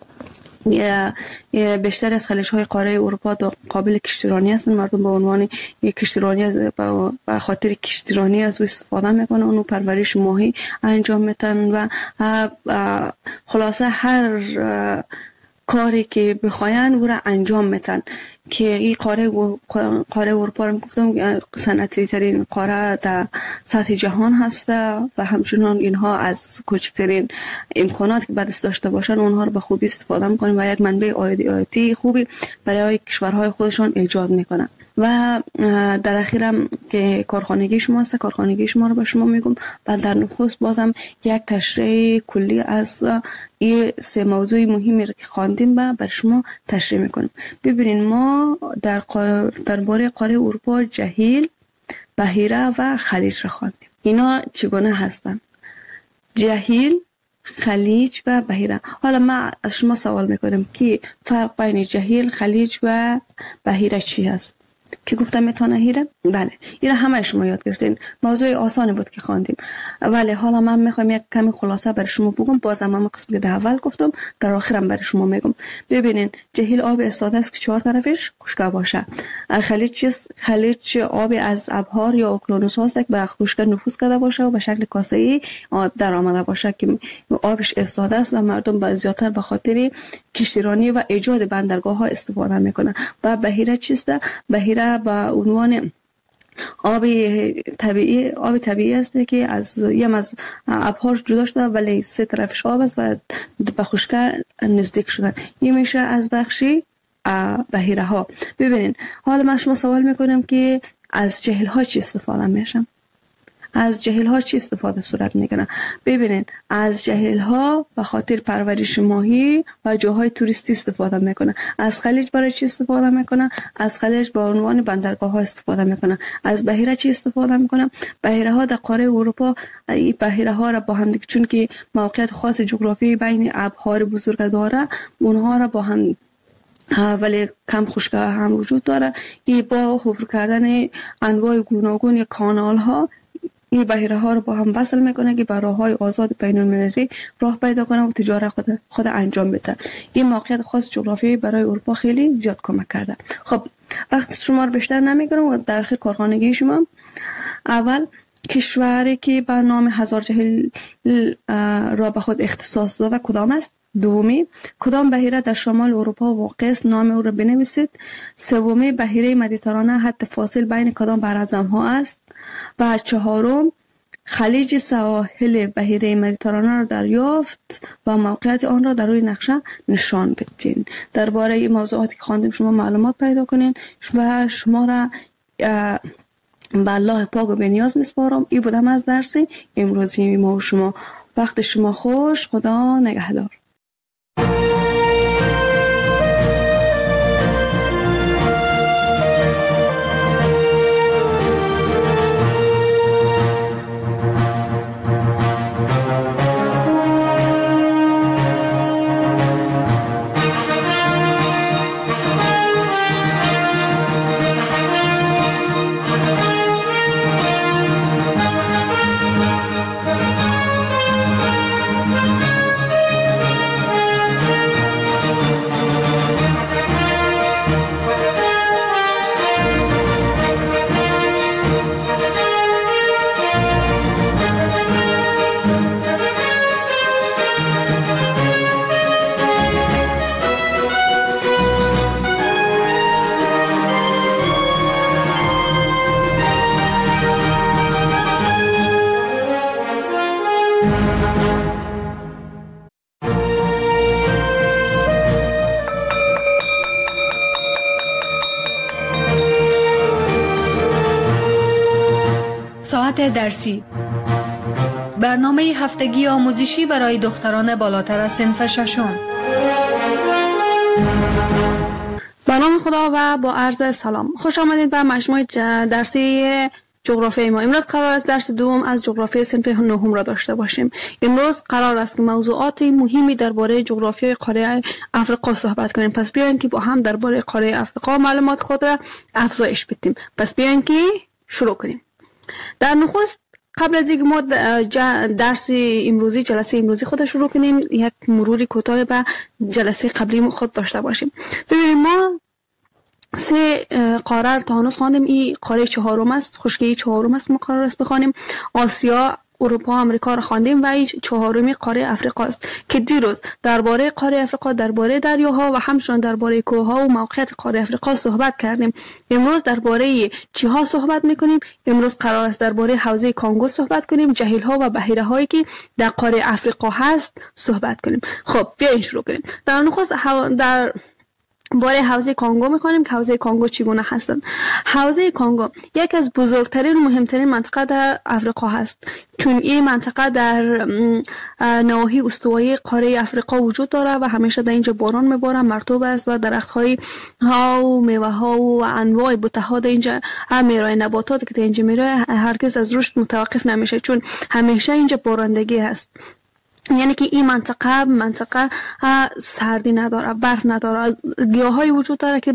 بیشتر از خلیج‌های قاره اروپا قابل کشتیرانی هستند. مردم به عنوان کشتیرانی به خاطر کشتیرانی از او استفاده میکنن، اونو پرورش ماهی انجام میتن و خلاصه هر کاری که بخواین او را انجام میتن که این قاره قاره اروپا رو گفتم صنعتی ترین قاره در سطح جهان هست و همچنان اینها از کوچکترین امکانات که بدست داشته باشن اونها رو به خوبی استفاده میکنن و یک منبع عایدی خوبی برای کشورهای خودشان ایجاد میکنن. و در اخیرم که کارخانگی شما هست، کارخانگی شما رو به شما میگم و در نخست بازم یک تشریح کلی از این سه موضوع مهمی رو که خواندیم و بر شما تشریح میکنیم. ببینید ما در قار... درباره قاره اروپا جهیل، بحیره و خلیج رو خواندیم. اینا چگونه هستن؟ جهیل، خلیج و بحیره. حالا ما از شما سوال میکنم که فرق بین جهیل، خلیج و بحیره چی هست؟ که گفتم متانهیره؟ بله، اینا همه شما یاد گرفتین. موضوع آسانی بود که خواندیم. ولی حالا من میخوام یک کمی خلاصه برای شما بگم. بازم من قسم که در اول گفتم در آخرم برای شما میگم. ببینین جهیل آب استاده است که چهار طرفش خشک باشه. خلیج چیست؟ خلیج آب از ابحار یا اقیانوس هاست که به خشک نفوذ کرده باشه و به شکل کاسه‌ای در آمده باشه که آبش استاده است و مردم با زیادتر به خاطر کشتیرانی و ایجاد بندرگاه ها استفاده میکنن. و بحیره چیست؟ بحیره به عنوان آب طبیعی آب طبیعی است که از یم از ابحار جدا شده ولی سه طرفش آب است و به خشکی نزدیک شده. این میشه از بخشی بحیره ها. ببینین حالا من شما سوال میکنم که از جهیل ها چی استفاده میشن؟ از جهیل ها چی استفاده صورت میکنه؟ ببینین از جهیل ها به خاطر پرورش ماهی و جاهای توریستی استفاده میکنه. از خلیج برای چی استفاده میکنه؟ از خلیج به عنوان بندرگاه ها استفاده میکنه. از بحیره چی استفاده میکنه؟ بحیره ها در قاره اروپا این بحیره ها را با هم دیگه چون که موقعیت خاص جغرافی بین ابحار بزرگ داره اونها را با هم ولی کم خشک هم وجود داره. این با حفر کردن انواع گوناگون یا کانال ها این بحیره ها رو با هم وصل میکنه که برای راههای آزاد بین المللی راه پیدا کنه و تجارت خود خود انجام بده. این موقعیت خاص جغرافیایی برای اروپا خیلی زیاد کمک کرده. خب وقت شما رو بیشتر نمیگیرم و در اخیر کارخانگی شما. اول کشوری که به نام هزار جهیل را به خود اختصاص داده کدام است؟ دومی کدام بحیره در شمال اروپا واقع است؟ نام او را بنویسید. سومی بحیره مدیترانه حد فاصل بین کدام براعظم ها است؟ و چهارم خلیج سواحل بحیره مدیترانه را دریافت و موقعیت آن را در روی نقشه نشان بدین. درباره این موضوعاتی که خواندیم شما معلومات پیدا کنین و شما را به الله پاک و بی‌نیاز میسپارم. این بودم از درس امروزی ما و شما. وقت شما خوش. خدا نگهدار. ساعت درسی برنامه هفتگی آموزشی برای دختران بالاتر از صنف ششم. به نام خدا و با عرض سلام، خوش آمدید به مجموعه درسی جغرافی ما. امروز قرار است درس دوم از جغرافی صنف نهم را داشته باشیم. امروز قرار است که موضوعات مهمی درباره جغرافی قاره آفریقا صحبت کنیم. پس بیاین که با هم درباره قاره آفریقا معلومات خود را افزایش بدیم. پس بیاین که شروع کنیم. در نخست قبل از اینکه ما درس امروزی جلسه امروزی خود شروع کنیم، یک مروری کوتاه به جلسه قبلی خود داشته باشیم. ببینید ما سه قاره تا هنوز خواندیم. این قاره چهارم است، خشکی چهارم است. ما قرار است بخوانیم آسیا، اروپا، آمریکا را خواندیم و این چهارمی قاره افریقا است که دیروز درباره قاره افریقا، درباره دریاها و همچنین درباره کوهها و موقعیت قاره افریقا صحبت کردیم. امروز درباره چیها صحبت میکنیم؟ امروز قرار است درباره حوزه کانگو صحبت کنیم، جهیل‌ها و بحیره هایی که در قاره افریقا هست صحبت کنیم. خب بیاین شروع کنیم. در نخست در باره حوزه کانگو میخوانیم که حوزه کانگو چگونه هستند. حوزه کانگو یک از بزرگترین و مهمترین منطقه در افریقا هست، چون این منطقه در نواحی استوایی قاره افریقا وجود داره و همیشه در اینجا باران میباره، مرطوب است و درخت‌های ها و میوه ها و انواع بوته در اینجا میرای، نباتات که در اینجا میرای هرگز از رشد متوقف نمیشه، چون همیشه اینجا بارندگی هست. یعنی که این منطقه منطقه سردی نداره، برف نداره، گیاهایی وجود داره که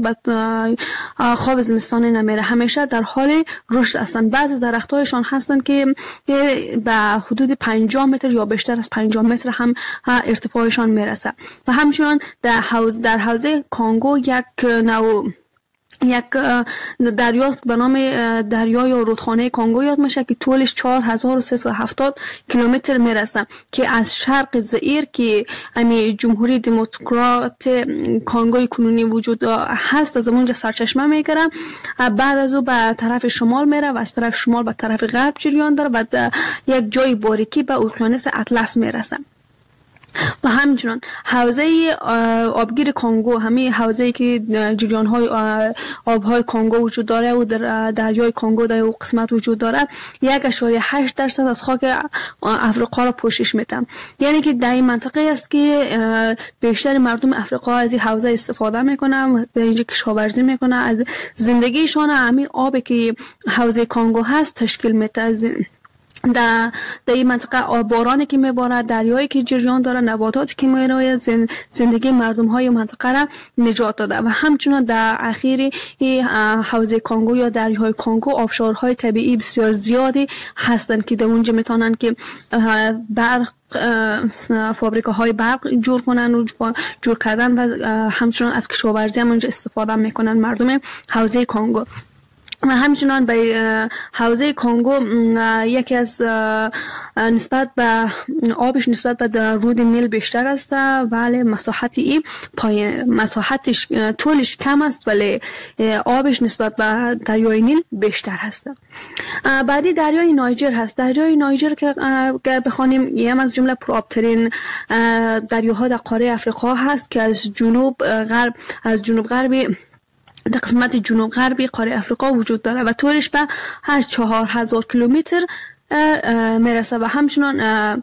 خواب زمستانی نمیره، همیشه در حال رشد هستند. بعضی درختایشان هستند که به حدود پنجاه متر یا بیشتر از پنجاه متر هم ارتفاعشان میرسه. و همچنین در حوزه در حوزه کانگو یک نوع یک دریاست به نام دریای رودخانه کانگو یاد میشه که طولش چهار هزار و سیصد و هفتاد کیلومتر میرسه که از شرق زئیر که امی جمهوری دموکرات کانگوی کنونی وجود هست از اونجا سرچشمه میگیره، بعد از او به طرف شمال میره و از طرف شمال به طرف غرب جریان داره و یک جای باریکی به اقیانوس اطلس میرسه. و همچنان حوزه آبگیر کانگو، همین حوزه‌ای که جریان‌های آب‌های کانگو وجود داره و در دریای کانگو در اون قسمت وجود داره، یک اشاری هشت درصد از خاک افریقا را پوشش میده. یعنی که در این منطقه است که بیشتر مردم افریقا از این حوزه استفاده میکنن، در اینجا کشاورزی میکنن، از زندگیشان همین آبی که حوزه کانگو هست تشکیل میده. در در این منطقه بارانی که میباره، دریایی که جریان داره، نباتاتی که میروید زندگی مردم های منطقه را نجات داده. و همچنین در اخیر حوزه کانگو یا دریای کانگو آبشارهای طبیعی بسیار زیادی هستند که در اونجا میتونن که برق فابریکه های برق جور کنن و جور کردن و همچنین از کشاورزی هم اونجا استفاده میکنن مردم حوزه کانگو. و همچنان به حوزه کانگو یکی از نسبت به آبش نسبت به رود نیل بیشتر است، ولی مساحت این پایین، مساحتش طولش کم است ولی آبش نسبت به دریای نیل بیشتر هست. بعدی دریای نایجر هست. دریای نایجر که بخوانیم یه از جمله پرآبترین دریاها در قاره افریقا هست که از جنوب غرب از جنوب غربی در قسمت جنوب غربی قاره افریقا وجود داره و طولش به هر چهار هزار کیلومتر میرسه و همچنان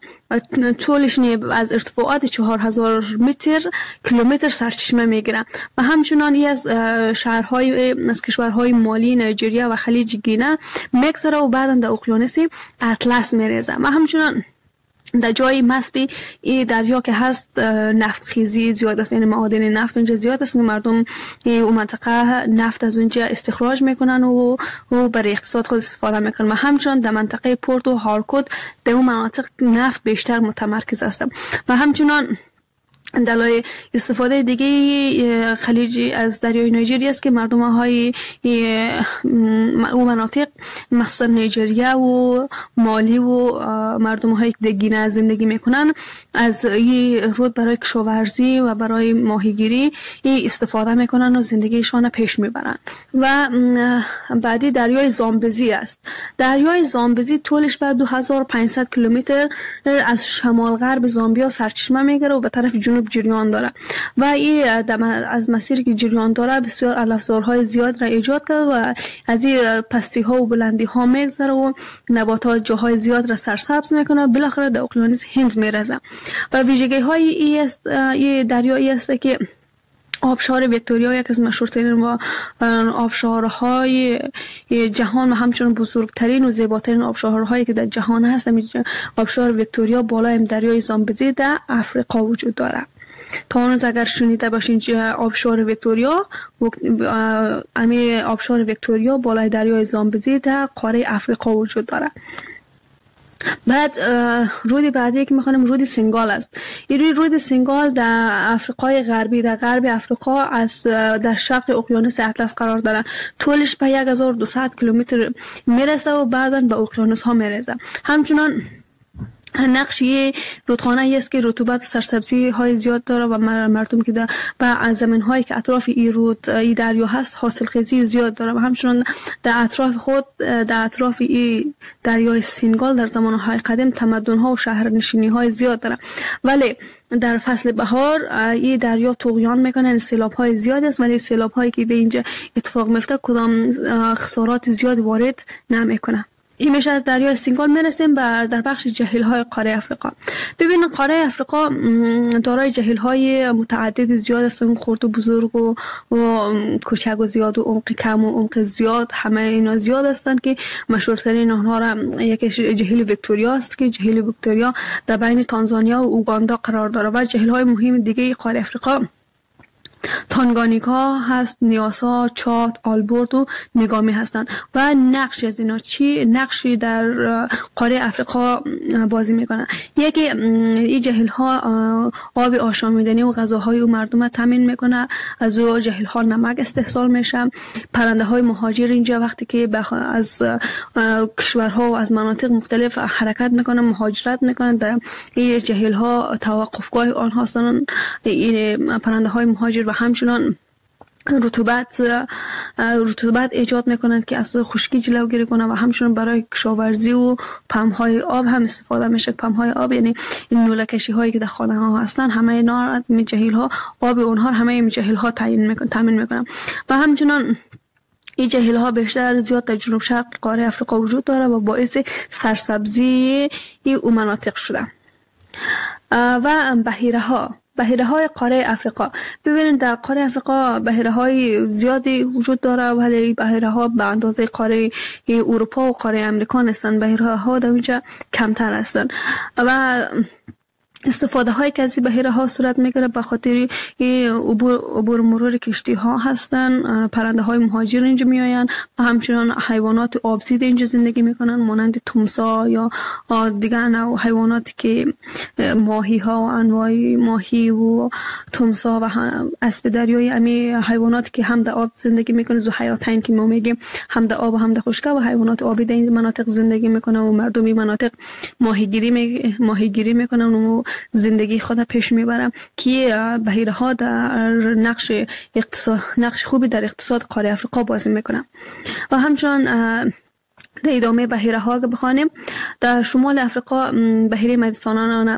طولش از ارتفاعات چهار هزار متر کیلومتر سرچشمه میگیره. و همچنان یه از شهرهای از کشورهای مالی، نایجریا و خلیج گینه میگذره و بعدا در اقیانوس اطلس میریزه. و همچنان در جای مسبی این دریا که هست نفت خیزی زیاد است، یعنی معادن نفت اونجا زیاد است که مردم اون منطقه نفت از اونجا استخراج میکنن و و برای اقتصاد خود استفاده میکنن. و همچنان در منطقه پورت و هارکوت در اون مناطق نفت بیشتر متمرکز است. و همچنان دلایل استفاده دیگه خلیج از دریای نایجری است که مردم های او مناطق مخصوصا نیجریه و مالی و مردم هایی که در گینه زندگی میکنن از این رود برای کشاورزی و برای ماهیگیری استفاده میکنن و زندگیشان پیش میبرن. و بعدی دریای زامبزی است. دریای زامبزی طولش به دو هزار و پانصد کیلومتر از شمال غرب زامبیا سرچشمه میگیره و به طرف جنوب جریان داره و این از مسیری که جریان داره بسیار علفزارهای زیاد را ایجاد کرده و از این پستی ها و بلندی ها میگذره و نباتات جاهای زیاد را سرسبز میکنه، بالاخره در اقیانوس هند میرسه. و ویژگی های این است این دریایی است که آبشار ویکتوریا یک از مشهورترین و آبشارهای جهان و همچنین بزرگترین و زیباترین آبشارهایی که در جهان هست. آبشار ویکتوریا بالای دریای زامبزی در افریقا وجود داره. تا اون اگر شنیده باشین آبشار ویکتوریا، امی آبشار ویکتوریا بالای دریای زامبزی در قاره افریقا وجود داره. بعد رود بعدی که میخوانیم رود سنگال است. این رود سنگال در افریقای غربی، در غرب افریقا از در شرق اقیانوس اطلس قرار داره. طولش به هزار و دویست کیلومتر میرسه و بعداً به اقیانوس ها میرسه. همچنان نقشی رودخانه است که رطوبت سرسبزی های زیاد داره و مردم که در با زمین هایی که اطراف این رود این دریا هست حاصل خیزی زیاد داره و همچنان در اطراف خود در اطراف این دریای سنگال در زمان های قدیم تمدن ها و شهرنشینی های زیاد داره. ولی در فصل بهار این دریا طغیان میکنه، سیلاب های زیاد است، ولی سیلاب هایی که در اینجا اتفاق میفته کدام خسارات زیاد وارد نمیکنه. این میشه از دریای سنگال میرسیم بر در بخش جهیل های قاره افریقا. ببینید قاره افریقا دارای جهیل های متعدد زیاد است، خرد و بزرگ و, و کوچک و زیاد و عمق کم و عمق زیاد، همه اینا زیاد هستند که مشهورترین آنها را یکیش جهیل ویکتوریا است که جهیل ویکتوریا در بین تانزانیا و اوگاندا قرار داره. و جهیل های مهم دیگه قاره افریقا تانگانیکا هست، نیاسا، چاد، آلبورد و نگامی هستند. و نقش از اینا چی؟ نقشی در قاره افریقا بازی میکنن. یکی این جهیل ها آب آشامیدنی و غذاهای و مردم تامین میکنه، از او جهیل ها نمک استحصال میشه. پرنده های مهاجر اینجا وقتی که از کشورها و از مناطق مختلف حرکت میکنن، مهاجرت میکنن، در این جهیل ها توقفگاه آنها هستند. این پرنده های مهاجر و همچنان رطوبت رطوبت ایجاد میکنن که از خشکی جلوگیری کنه و همچنان برای کشاورزی و پمپ‌های آب هم استفاده میشه. پمپ‌های آب یعنی این نوله‌کشی هایی که در خانه ها هستن، همه اینا می جهیل ها آب اونها همه این جهیل ها تعیین میکنن تامین میکنن. و همچنان این جهیل ها بیشتر زیاد در جنوب شرق قاره افریقا وجود داره و باعث سرسبزی این مناطق شده. و بحیره ها بحیره های قاره افریقا، ببینید در قاره افریقا بحیره های زیادی وجود داره، ولی بحیره ها به اندازه قاره اروپا و قاره امریکا نیستند. بحیره ها در اینجا کمتر هستند و استفاده های که از بحیره ها صورت میگیره به خاطر عبور عبور مرور کشتی ها هستن. پرنده های مهاجر اینجا میآیند و همچنان حیوانات آبزید اینجا زندگی میکنن، مانند تمساح یا دیگر نوع حیواناتی که ماهی ها و انواع ماهی و تمساح و اسب دریایی، امی حیواناتی که هم در آب زندگی میکنه، ذو حیاتین که ما میگیم، هم در آب و هم در خشکی، و حیوانات آبی در این مناطق زندگی میکنن و مردم این مناطق ماهیگیری می ماهیگیری میکنن و زندگی خود پیش میبرم که بحیره ها در نقش اقتصاد نقش خوبی در اقتصاد قاره افریقا بازی میکنن. و همچنان در ادامه بحیره ها که بخوانیم، در شمال افریقا بحیره مدیترانه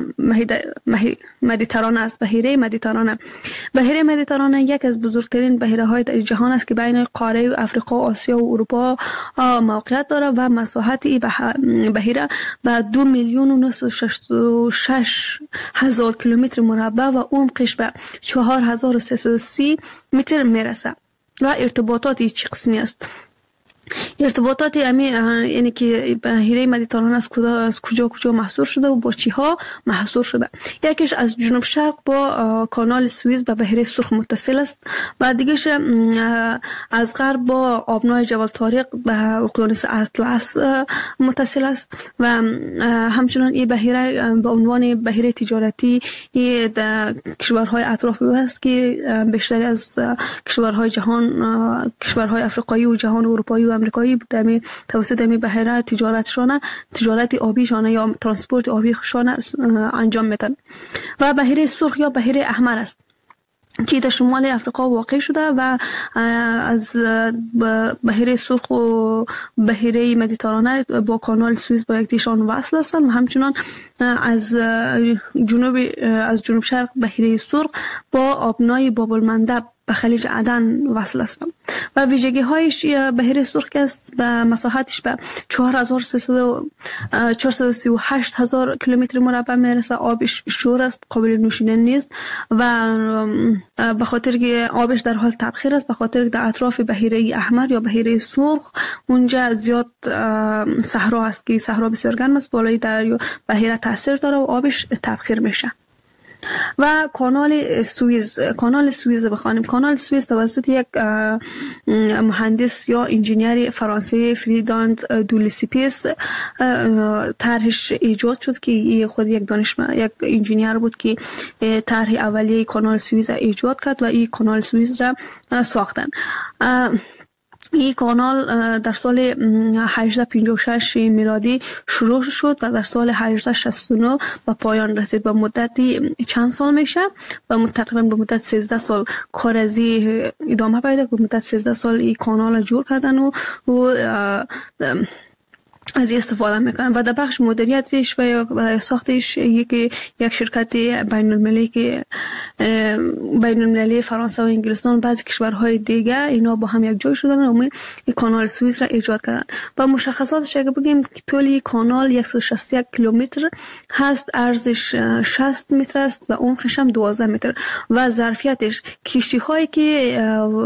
مدیترانه است. بحیره مدیترانه بحیره مدیترانه یک از بزرگترین بحیره های جهان است که بین قاره افریقا، آسیا و اروپا موقعیت دارد و مساحت این بحیره به دو میلیون و نصف و شش هزار کیلومتر مربع و عمقش به چهار هزار و سیصد و سی متر میرسه. و ارتباطات چه قسمی است؟ ارتباطات امی یعنی که بحیره مدیترانه از کجا از کجا کجا محصور شده و با چی ها محصور شده؟ یکیش از جنوب شرق با کانال سوئیس به بحیره سرخ متصل است و دیگهش از غرب با آبنای جبل طارق به اقیانوس اطلس متصل است. و همچنان این بحیره به عنوان بحیره تجارتی در کشورهای اطراف او است که بیشتر از کشورهای جهان کشورهای افریقایی و جهان اروپایی و امریکایی بودمی توسط می بحیره تجارتشان تجارت آبیشان یا ترانسپورت آبیشان انجام میدن. و بحیره سرخ یا بحیره احمر است که در شمال افریقا واقع شده و از بحیره سرخ و بحیره مدیترانه با کانال سوئیس با یکدیشان وصل هستند. و همچنان از جنوب از جنوب شرق بحیره سرخ با آبنای باب المندب به خلیج عدن وصل است و ویژگی هایش بحیره سرخ است و مساحتش به چهار هزار و سیصد و سی و هشت هزار کیلومتر مربع میرسه. آبش شور است، قابل نوشیدن نیست و به خاطر که آبش در حال تبخیر است، به خاطر که در اطراف بحیره احمر یا بحیره سرخ اونجا زیاد صحرا است که صحرا بسیار گرم است، بالای دریا بحیره تاثیر داره و آبش تبخیر میشه. و کانال سوئیز، کانال سوئیز بخوانیم. کانال سوئیز توسط یک مهندس یا انجینیر فرانسوی فریداند دولیسیپیس طرحش ایجاد شد که خود یک دانشمند، یک انجینیر بود که طرح اولیه کانال سوئیز ایجاد کرد و این کانال سوئیز را ساختن. این کانال در سال هجده پنجاه و شش میلادی شروع شد و در سال هجده شصت و نه به پایان رسید. به مدتی چند سال میشه و تقریبا به مدت سیزده سال کار از ادامه پیدا کرد. به مدت سیزده سال این کانال جور کردن و, و از استفاده میکنن و در بخش مدیریتش و ساختش یک یک شرکت بین المللی که بین المللی فرانسه و انگلستان و بعضی کشورهای دیگه اینا با هم یک جای شدن و این کانال سوئیس را ایجاد کردن. و مشخصاتش اگه بگیم طول کانال صد و شصت و یک کیلومتر هست، عرضش شصت متر است و عمقش هم دوازده متر و ظرفیتش کشتی هایی که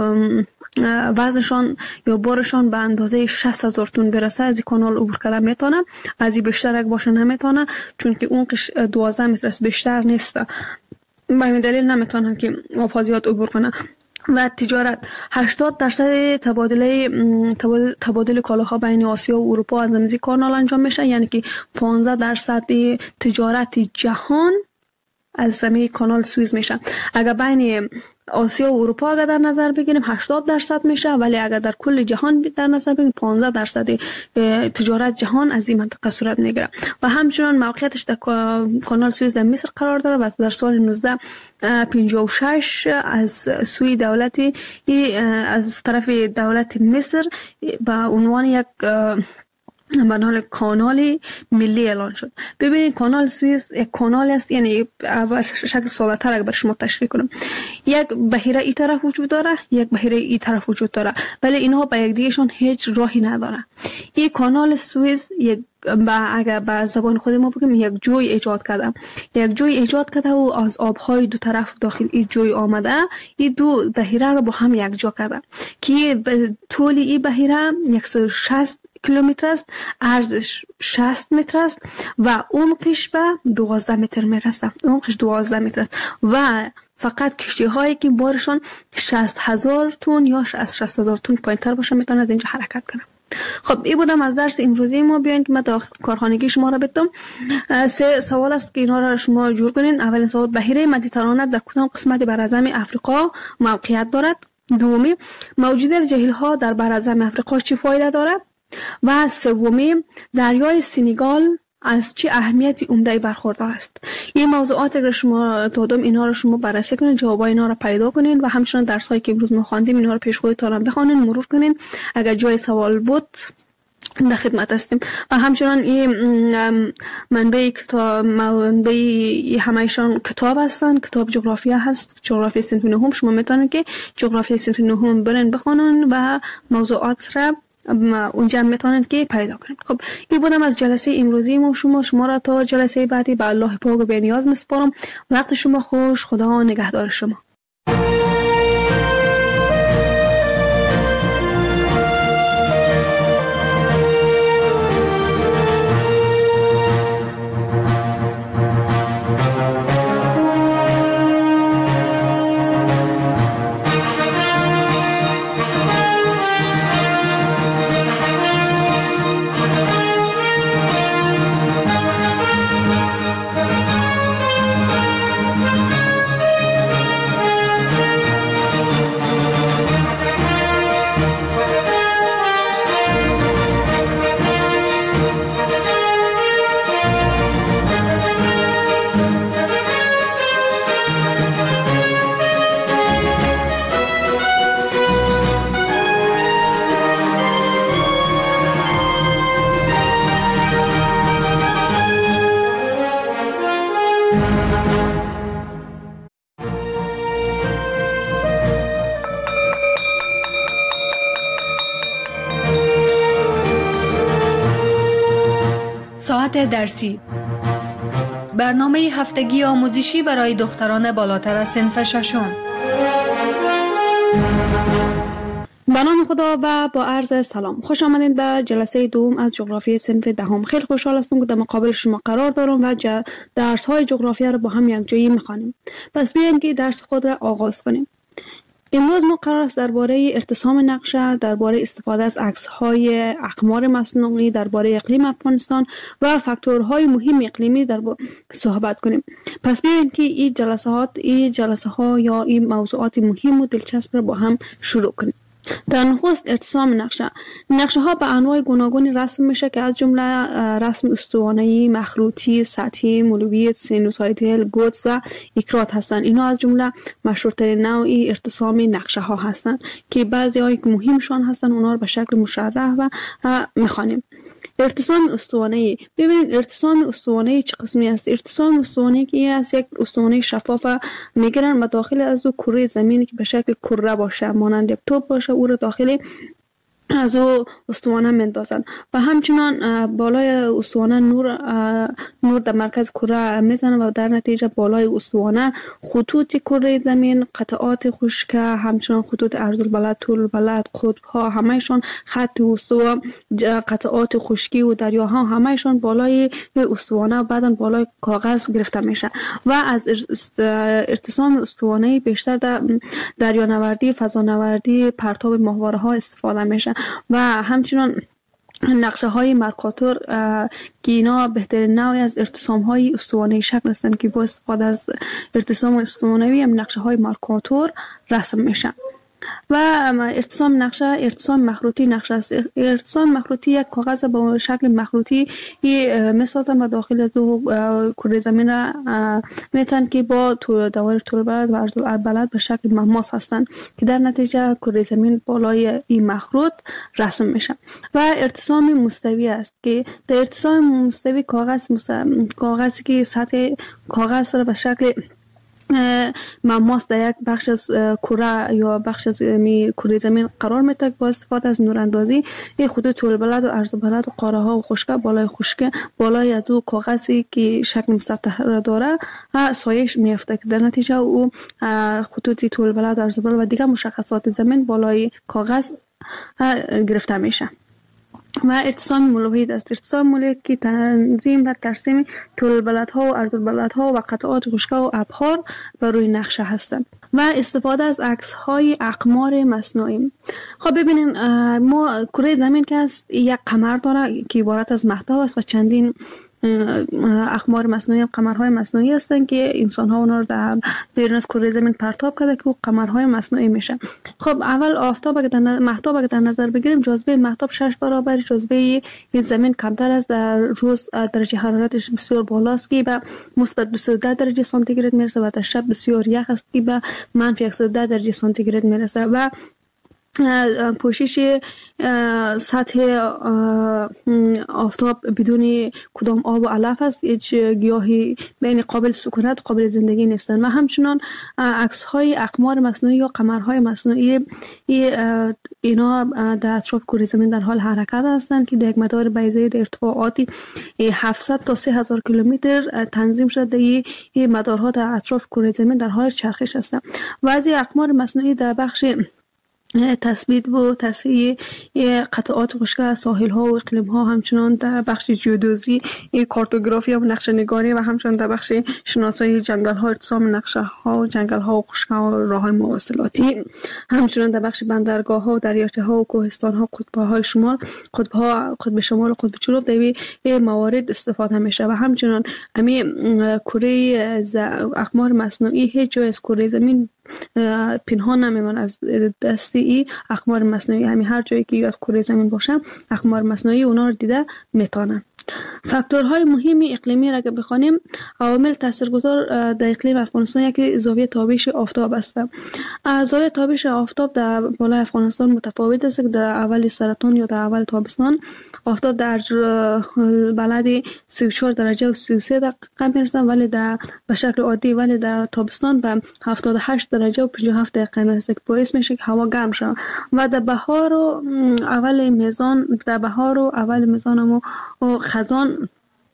وزنشان یا بارشان به اندازه شصت هزار تن برسه از این کانال عبور کردن میتونه. از این بیشتر اگه باشه نمیتونه، چون که عمقش دوازده متر است، بیشتر نیست. به این دلیل نمیتونن که آبها زیاد عبور کنه. و تجارت هشتاد درصد تبادله تبادل, تبادل کالاها بین آسیا و اروپا از این کانال انجام میشه، یعنی که پانزده درصد تجارت جهان از زمین کانال سوئیس میشه. اگر بین آسیا و اروپا اگر در نظر بگیریم هشتاد درصد میشه، ولی اگر در کل جهان در نظر بگیریم پانزده درصد تجارت جهان از این منطقه صورت میگیره. و همچنان موقعیتش در کانال سوئیس در مصر قرار داره و در سال نوزده پنجاه و شش از سوی دولتی از طرف دولت مصر به عنوان یک به نام کانال ملی اعلان شد. ببینید کانال سوئیس یک کانال است، یعنی شکل ساده تر اگر بر شما تشریح کنم، یک بحیره ای طرف وجود داره، یک بحیره ای طرف وجود داره، ولی اینها به یک دیگهشون هیچ راهی نداره. این کانال سوئیس یک با اگر به زبان خود ما بگیم یک جوی ایجاد کرده، یک جوی ایجاد کرده و از آبهای دو طرف داخل این جوی آمده این دو بحیره رو با هم یک جا کرده که طول این بحیره صد و شصت کیلومتر است، عرضش شصت متر است و عمقش به دوازده متر میرسه. عمقش دوازده متر است و فقط کشتی هایی که بارشان شصت هزار تن یا از شصت هزار تن پایینتر باشه میتونن اینجا حرکت کنن. خب این بودم از درس امروزی ما. بیاین که من تا کارخانگی شما را بدم. سه سوال است که اینا را شما جور کنین. اولین سوال، بحیره مدیترانه در کدام قسمت براعظم افریقا موقعیت دارد؟ دومی، موجودیت جهیل ها در براعظم افریقا چه فایده دارد؟ و سومی، دریای سنگال از چه اهمیتی عمده برخوردار است؟ این موضوعات را شما دادم، اینا رو شما بررسی کنین، جوابای اینا رو پیدا کنین و همچنین درسایی که امروز ما خواندیم اینا رو پیش خودتون بخونین، مرور کنین. اگر جای سوال بود در خدمت هستیم. و همچنان این منبع کتاب، منبع همایشان کتاب هستن. کتاب جغرافیا هست، جغرافیا صنف نهم. شما میتونین که جغرافیا صنف نهم برین بخونن و موضوعات را اونجا میتونن که پیدا کنن. خب این بودم از جلسه امروزی ما. شما شما را تا جلسه بعدی به الله پاک و بی‌نیاز میسپارم. وقت شما خوش. خدا نگهدار شما. ساعت درسی، برنامه هفتگی آموزشی برای دختران بالاتر از صنف ششم. به نام خدا و با عرض سلام، خوش آمدید به جلسه دوم از جغرافی صنف دهم. خیلی خوشحال هستم که در مقابل شما قرار دارم و ج... درس های جغرافیا را با هم یکجایی میخوانیم. پس بیاین که درس خود را آغاز کنیم. امروز ما قرار است درباره ارتسام نقشه، درباره استفاده از عکس‌های اقمار مصنوعی، درباره اقلیم افغانستان و فاکتورهای مهم اقلیمی در صحبت کنیم. پس بیاین که این جلسات، این جلسه ها یا این موضوعات مهم و دلچسب را با هم شروع کنیم. در نخست ارتسام نقشه. نقشه ها به انواع گوناگونی رسم میشه که از جمله رسم استوانه‌ای، مخروطی، سطحی، مولویت، سینوسایدال، گودز و اکرات هستند. اینا از جمله مشهورترین نوعی ارتسام نقشه ها هستند که بعضی هایی که مهمشان هستند اونا رو به شکل مشرح و میخوانیم. ارتسام استوانه‌ای. ببینید ارتسام استوانه‌ای چه قسمی است؟ ارتسام استوانه‌ای که از یک استوانه شفاف میگیرن و داخل از او کره زمینی که به شکل کره باشه، مانند یک توپ باشه، او رو داخل از او استوانه میندازن و همچنان بالای استوانه نور نور در مرکز کره میزنن و در نتیجه بالای استوانه خطوط کره زمین، قطعات خشک، همچنان خطوط عرض البلد، طول البلد، قطب ها، همهشون خط استوا، قطعات خشکی و دریاها همهشون بالای استوانه و بعدن بالای کاغذ گرفته میشه و از ارتسام استوانه بیشتر در دریانوردی، فضانوردی، پرتاب ماهواره ها استفاده میشه و همچنان نقشه های مرکاتور که اینا بهترین نوعی از ارتسام های استوانه‌ای شکل هستند که با استفاده از ارتسام استوانه‌ای هم نقشه های مرکاتور رسم میشن. و ارتسام نقشه ارتسام مخروطی نقشه است. ارتسام مخروطی یک کاغذ با شکل مخروطی میسازن و داخل از او کره زمین را میتن که با دوائر طول بلد و عرض البلد به شکل مماس هستند که در نتیجه کره زمین بالای این مخروط رسم میشه. و ارتسام مستوی است که در ارتسام مستوی کاغذ مستوی کاغذی که سطح کاغذ را به شکل مماس در یک بخش از کره یا بخش از کره زمین قرار میده با استفاده از نوراندازی این خطوط طول بلد و عرض بلد و قاره ها و خشکه بالای خشکه بالای از او کاغذی که شکل مسطح را داره سایش میفته که در نتیجه او خطوط طول بلد و عرض بلد و دیگر مشخصات زمین بالای کاغذ گرفته میشه. و ارتسام مولویت است. ارتسام مولویت که تنظیم و ترسیم طول بلدها و عرض بلدها و قطعات خشک و ابحار بر روی نقشه هستند. و استفاده از عکس های اقمار مصنوعی. خب ببینین ما کره زمین که است یک قمر داره که عبارت از مهتاب است و چندین اقمار مصنوعی، قمرهای مصنوعی هستند که انسان ها اونا رو در بیرون از کره زمین پرتاب کرده که قمرهای مصنوعی میشه. خب اول آفتاب اگه در مهتاب اگه در نظر بگیریم، جاذبه مهتاب شش برابر جاذبه زمین کمتر است. در روز درجه حرارتش بسیار بالاست که به مثبت دویست و ده درجه سانتیگراد میرسه و در شب بسیار یخ است که به منفی صد و ده درجه سانتیگراد میرسه و پوشش سطح آفتاب بدون کدام آب و علف است. هیچ گیاهی بین قابل سکونت قابل زندگی نیستند و همچنان عکس های اقمار مصنوعی یا قمرهای مصنوعی اینا در اطراف کره زمین در حال حرکت هستند که در یک مدار بیضه‌ای در ارتفاعاتی هفتصد تا سه هزار کیلومتر تنظیم شده. این مدارها در اطراف کره زمین در حال چرخش هستند و از اقمار مصنوعی در بخش تثبیت و تصحیح قطعات خشک ساحل ها و اقلیم ها، همچنان در بخش جیودوزی، کارتوگرافی و نقشه نگاری و همچنان در بخش شناسایی جنگل ها، ارتسام نقشه ها و جنگل ها و خشک ها و راه های مواصلاتی، همچنان در بخش بندرگاه ها و دریاچه ها و کوهستان ها، قطب های شمال، قطب ها، قطب شمال و قطب جنوب در این موارد استفاده میشه و همچنان امی کره اقمار مصنوعی هیچ جای از کره زمین پنهان نمیمان از دستی ای اقمار مصنوعی. همین هر جایی که از کره زمین باشه اقمار مصنوعی اونا رو دیده میتونن. فاکتورهای مهم اقلیمی را که بخوانیم، عوامل تاثیرگذار در اقلیم افغانستان یکی زاویه تابش آفتاب است. زاویه تابش آفتاب در بالای افغانستان متفاوت است که در اول سرطان یا در اول تابستان آفتاب در بلد سی و چهار درجه و سی و سه دقیقه میرسه، ولی در به شکل عادی ولی در تابستان به هفتاد و هشت درجه و پنجاه و هفت دقیقه میرسه که باعث میشه که هوا گرم شه و در بهار و اول میزان در بهار و اول میزان و خزان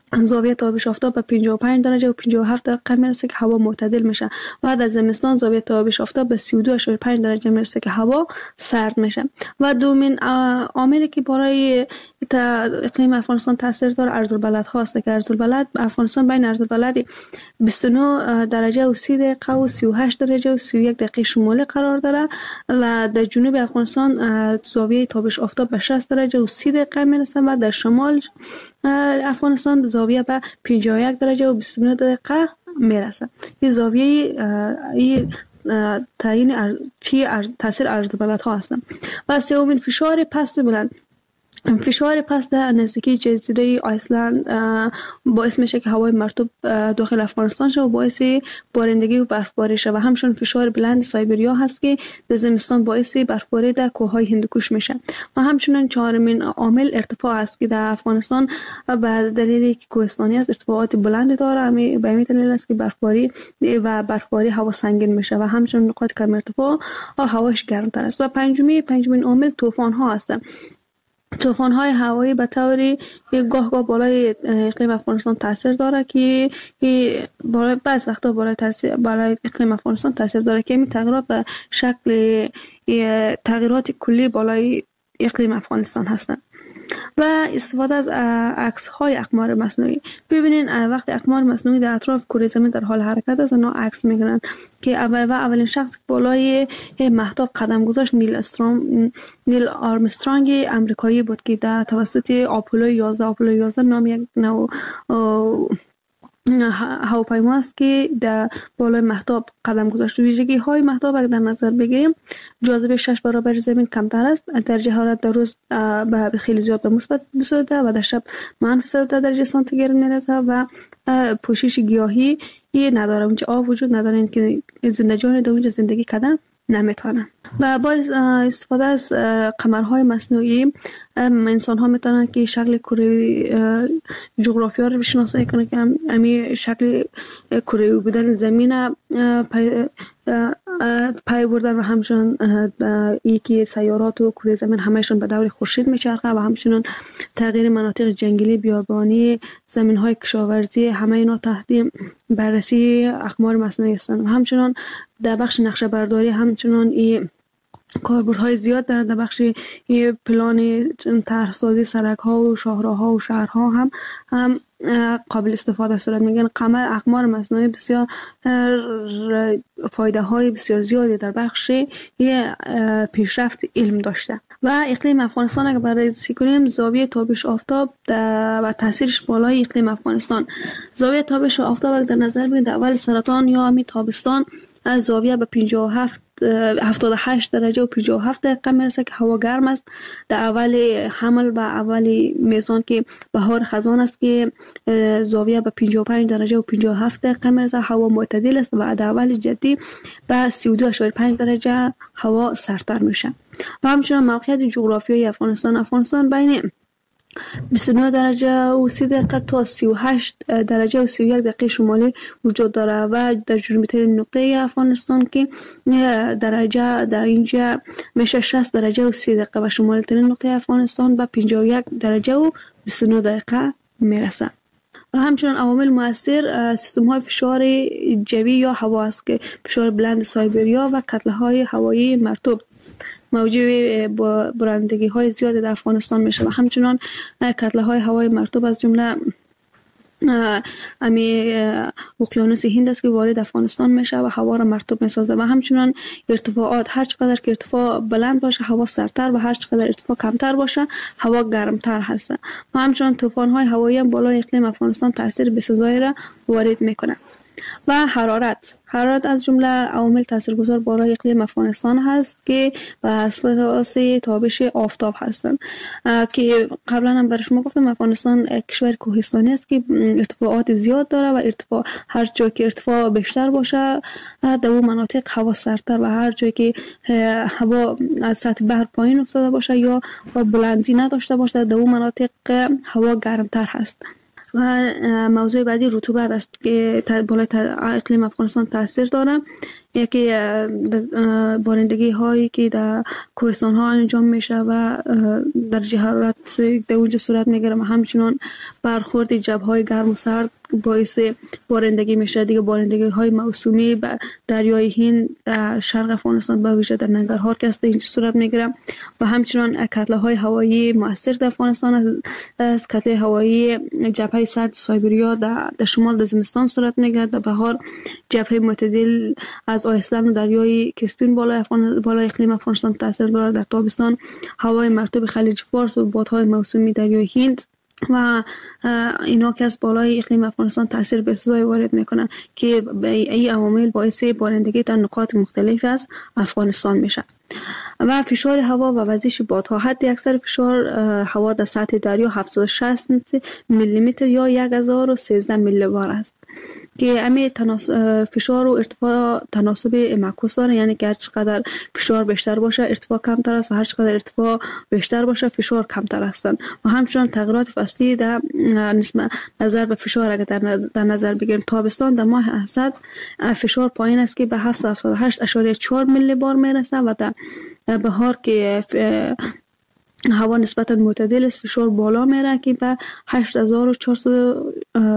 زاویه تابش آفتاب به پنجاه و پنج درجه و پنجاه و هفت دقیقه میرسه که هوا معتدل میشه. و در زمستان زاویه تابش آفتاب به سی و دو و پنج درجه میرسه که هوا سرد میشه. و دومین عاملی که برای اقلیم افغانستان تاثیر داره عرض البلد هاست که عرض البلد افغانستان بین عرض البلد بیست و نه درجه و سی دقیقه و سی و هشت درجه و سی و یک دقیقه شمالی قرار داره و در جنوب افغانستان زاویه تابش آفتاب به شصت درجه و سی دقیقه میرسه و در شمال افغانستان زاویه به پنجاه و یک درجه و بیست و نه دقیقه میرسه. این زاویه این تعیین چی تاثیر عرض البلد ها هستن. و سومین فشار پست و بلند. فشار پست در نزدیکی جزیره آیسلند باعث میشه که هوای مرطوب داخل افغانستان شه و باعث بارندگی و برفباری شه و همچنین فشار بلند سایبریا هست که در زمستان باعث برفباری در کوههای هندوکش میشه. و همچنین چهارمین عامل ارتفاع است که در افغانستان به دلیل که کوهستانی است ارتفاعات بلند داره، همین به همین دلیل است که برفباری و برفباری هوا سنگین میشه و همچنین نقاط کم ارتفاع هواش گرمتر است. و پنجمی پنجمین عامل طوفان ها هستند. طوفان های هوایی به طوری گاه گاه بالای اقلیم افغانستان تاثیر داره که بالای بعض وقتا بالای تاثیر بالای اقلیم افغانستان تاثیر داره که این تغییرات به شکل تغییرات کلی بالای اقلیم افغانستان هستند. و استفاده از عکس های اقمار مصنوعی. ببینین وقتی اقمار مصنوعی در اطراف کره زمین در حال حرکت است اونا عکس میگیرن که اول و اولین شخص بالای مهتاب قدم گذاشت نیل استرام نیل آرمسترانگ امریکایی بود که در توسط آپولو یازده آپولو یازده نام یک نوع هواپیما است که در بالای مهتاب قدم گذاشت. ویژگی های مهتاب اگر در نظر بگیریم جاذبه شش برابر زمین کمتر است، درجه حرارت در روز به خیلی زیاد به مثبت رسیده و در شب منفی صد درجه سانتیگراد میرسه و پوشش گیاهی نداره، اونجا آب وجود نداره این که زندگیان در اونجا زندگی کردن نمیتونن. و با استفاده از قمرهای مصنوعی انسان ها میتونن که شکل کره جغرافیا رو بشناسایی کنن که همین شکل کره بودن زمین پی بردن و همچنان ای که سیارات و کره زمین همهشون به دور خورشید میچرخه و همچنان تغییر مناطق جنگلی بیابانی زمین های کشاورزی همه اینا تحت بررسی اقمار مصنوعی هستند. و همچنان در بخش نقشه برداری همچنان این کاربردهای زیاد در در بخش پلان طرحسازی سرک ها و شاهراها و شهرها هم هم قابل استفاده صورت میگن. قمر اقمار مصنوعی بسیار فایده های بسیار زیادی در بخش پیشرفت علم داشته. و اقلیم افغانستان اگر بررسی کنیم زاویه تابش آفتاب و تاثیرش بالای اقلیم افغانستان. زاویه تابش آفتاب اگر در نظر بگیرید اول سرطان یا می تابستان از زاویه به پنجاه و هفت هفتاد و هشت درجه و پنجاه و هفت دقیقه میرسه که هوا گرم است. در اول حمل و اول میزان که بهار خزان است که زاویه به پنجاه و پنج درجه و پنجاه و هفت دقیقه میرسه، هوا معتدل است و در اول جدی به سی و دو و پنج درجه هوا سردتر میشه. و همچنین موقعیت جغرافیایی افغانستان افغانستان بین بیست و نه درجه و سی دقیقه تا سی و هشت درجه و سی و یک دقیقه شمالی وجود داره و در جنوبی ترین نقطه افغانستان که درجه در اینجا میشه شصت درجه و سی دقیقه و شمالی ترین نقطه افغانستان به پنجاه و یک درجه و بیست و نه دقیقه میرسه. و همچنین عوامل مؤثر سیستم های فشار جوی یا هوا است که فشار بلند سایبریا و کتله های هوایی مرطوب موجب بارندگی های زیاد در افغانستان میشه و همچنان کتله های هوای مرطوب از جمله امی اقیانوس هند است که وارد افغانستان میشه و هوا را مرطوب میسازه. و همچنان ارتفاعات هر چقدر که ارتفاع بلند باشه هوا سردتر و هر چقدر ارتفاع کمتر باشه هوا گرمتر هست. و همچنان طوفان های هوایی هم بالای اقلیم افغانستان تاثیر بسزایی را وارد میکنه. و حرارت حرارت از جمله عوامل تاثیرگذار بالای اقلیم افغانستان هست که به اساس تابش آفتاب هستند که قبلا هم برای شما گفتم افغانستان کشور کوهستانی است که ارتفاعات زیاد داره و ارتفاع هر جایی که ارتفاع بیشتر باشه در اون مناطق هوا سردتر و هر جایی که هوا از سطح بحر پایین افتاده باشه یا بلندی نداشته باشه در اون مناطق هوا گرمتر هست. و موضوع بعدی رطوبت است که بالای اقلیم افغانستان تاثیر داره. یکی بارندگی هایی که در کوهستان ها انجام میشه و درجه حرارت در اونجا صورت میگیره و همچنان برخورد جبهه های گرم و سرد باعث بارندگی میشه. دیگه بارندگی های موسومی به دریای هند در شرق افغانستان به ویژه در ننگرهار که است اینجا صورت میگیره و همچنان کتله های هوایی مؤثر در افغانستان است. کتله هوایی جبهه سرد سایبریا در, در شمال در زمستان صورت میگیره. در بهار جبهه معتدل از آیسلند و دریای کسپین بالای افغان بالای اقلیم افغانستان تاثیر دارد. در تابستان هوای مرطوب خلیج فارس و بادهای موسومی دریای هند و اینا که از بالای اقلیم افغانستان تاثیر بسزای وارد میکنن که این عوامل باعث بارندگی در نقاط مختلف از افغانستان میشه. و فشار هوا و وزش بادها. حد اکثر فشار هوا در سطح دریا هفتصد و شصت میلی متر یا هزار و سیزده میلی بار است که همه تناس... فشار و ارتفاع تناسب معکوس داره، یعنی که هر چقدر فشار بیشتر باشه ارتفاع کمتر است و هر چقدر ارتفاع بیشتر باشه فشار کمتر هستند. و همچنان تغییرات فصلی در نظر به فشار اگر در, در نظر بگیریم تابستان در ماه اسد فشار پایین است که به هفتصد و هفتاد و هشت و چهار میلی بار میرسه و در بهار که هوا نسبتا معتدل است فشار بالا میره که به هشت هزار و چهارصد و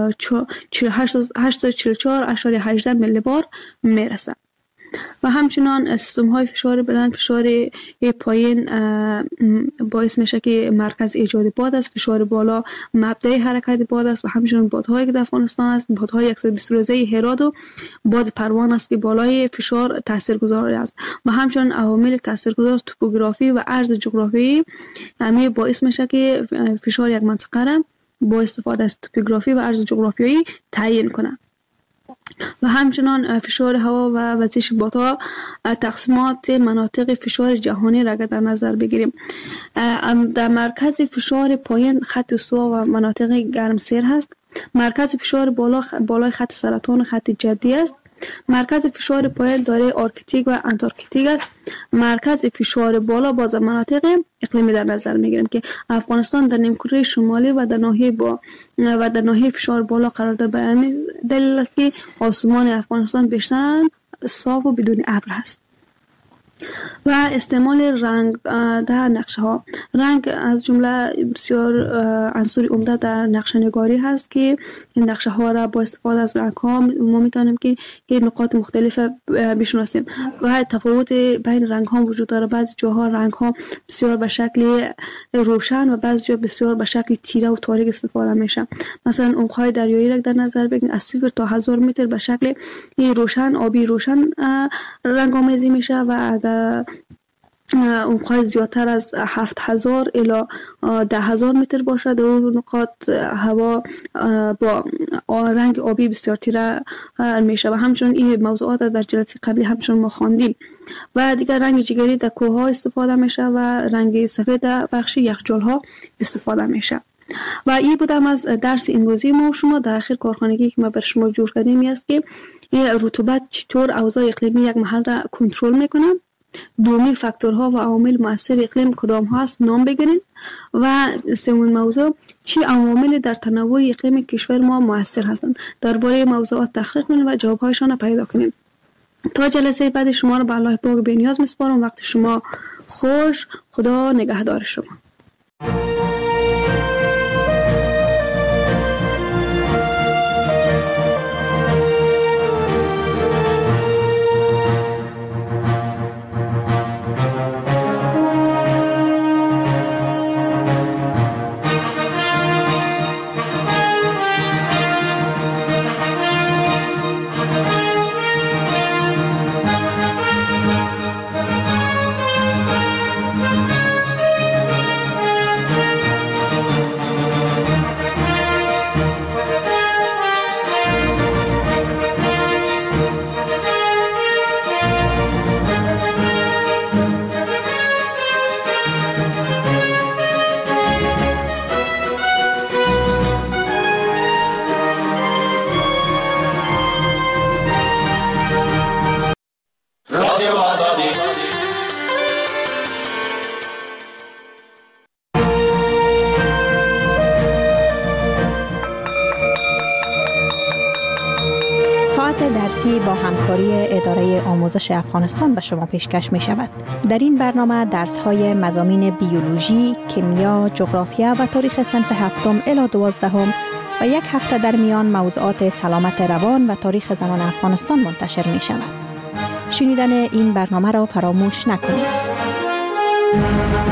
چهل و چهار و هجده میلی بار میرسه. و همچنان سیستم های فشار بلند فشار پایین باعث میشه که مرکز ایجاد باد است. فشار بالا مبدأ حرکت باد است و همچنان بادهایی که در افغانستان است بادهای یک صد و بیست روزه هرات و باد پروان است که بالای فشار تاثیرگذار است. و همچنان عوامل تاثیرگذار توپوگرافی و عرض جغرافیایی همین باعث میشه که فشار یک منطقه را با استفاده از توپوگرافی و عرض جغرافیایی تعیین کنه. و همچنان فشار هوا و وزش بادها تقسیمات مناطق فشار جهانی را در نظر بگیریم. در مرکز فشار پایین خط استوا و مناطق گرمسیر هست. مرکز فشار بالا بالای خط سرطان خط جدی است. مرکز فشار پایین داره آرکتیک و انتارکتیک است. مرکز فشار بالا باز مناطق اقلیمی در نظر میگیریم که افغانستان در نیمکره شمالی و در ناحیه با و در ناحیه فشار بالا قرار دارد. به همین دلیل است که آسمان افغانستان بیشتر صاف و بدون ابر است. و استعمال رنگ در نقشه ها. رنگ از جمله بسیار عنصر عمده در نقشه نگاری هست که این نقشه ها را با استفاده از رنگ ها ما میتونیم که این نقاط مختلف بشناسیم و تفاوت بین رنگ ها وجود داره. بعضی جاها رنگ ها بسیار به شکل روشن و بعضی جا بسیار به شکل تیره و تاریک استفاده میشه. مثلا عمق‌های دریایی را در نظر بگیرید از صفر تا هزار متر به شکل روشن آبی روشن رنگ آمیزی میشه و عمق‌های زیادتر از هفت هزار الی ده هزار متر باشد در اون نقاط هوا با رنگ آبی بسیار تیره میشه. و همچنین این موضوعات در جلسه قبلی همچنین ما خواندیم. و دیگر رنگ جگری در کوه ها استفاده میشه و رنگ سفید در بخش یخچال ها استفاده میشه. و این بودم از درس امروزی ما و شما. در آخر کارخانگی که ما بر شما جور کردیم است که رطوبت چطور اوضاع اقلیمی یک محل را کنترل میکنه. دومی فاکتورها و عوامل مؤثر اقلیم کدام هست نام بگیرید. و سومین موضوع چی عوامل در تنوع اقلیم کشور ما مؤثر هستند. درباره موضوعات تحقیق کنید و جوابهایشان را پیدا کنید. تا جلسه بعد شما را به الله پاک بی‌نیاز میسپارم. وقت شما خوش. خدا نگهدار شما. درسی با همکاری اداره آموزش افغانستان به شما پیشکش می شود. در این برنامه درس‌های مضامین بیولوژی، کیمیا، جغرافیا و تاریخ صنف هفتم الی دوازدهم و یک هفته در میان موضوعات سلامت روان و تاریخ زنان افغانستان منتشر می شود. شنیدن این برنامه را فراموش نکنید.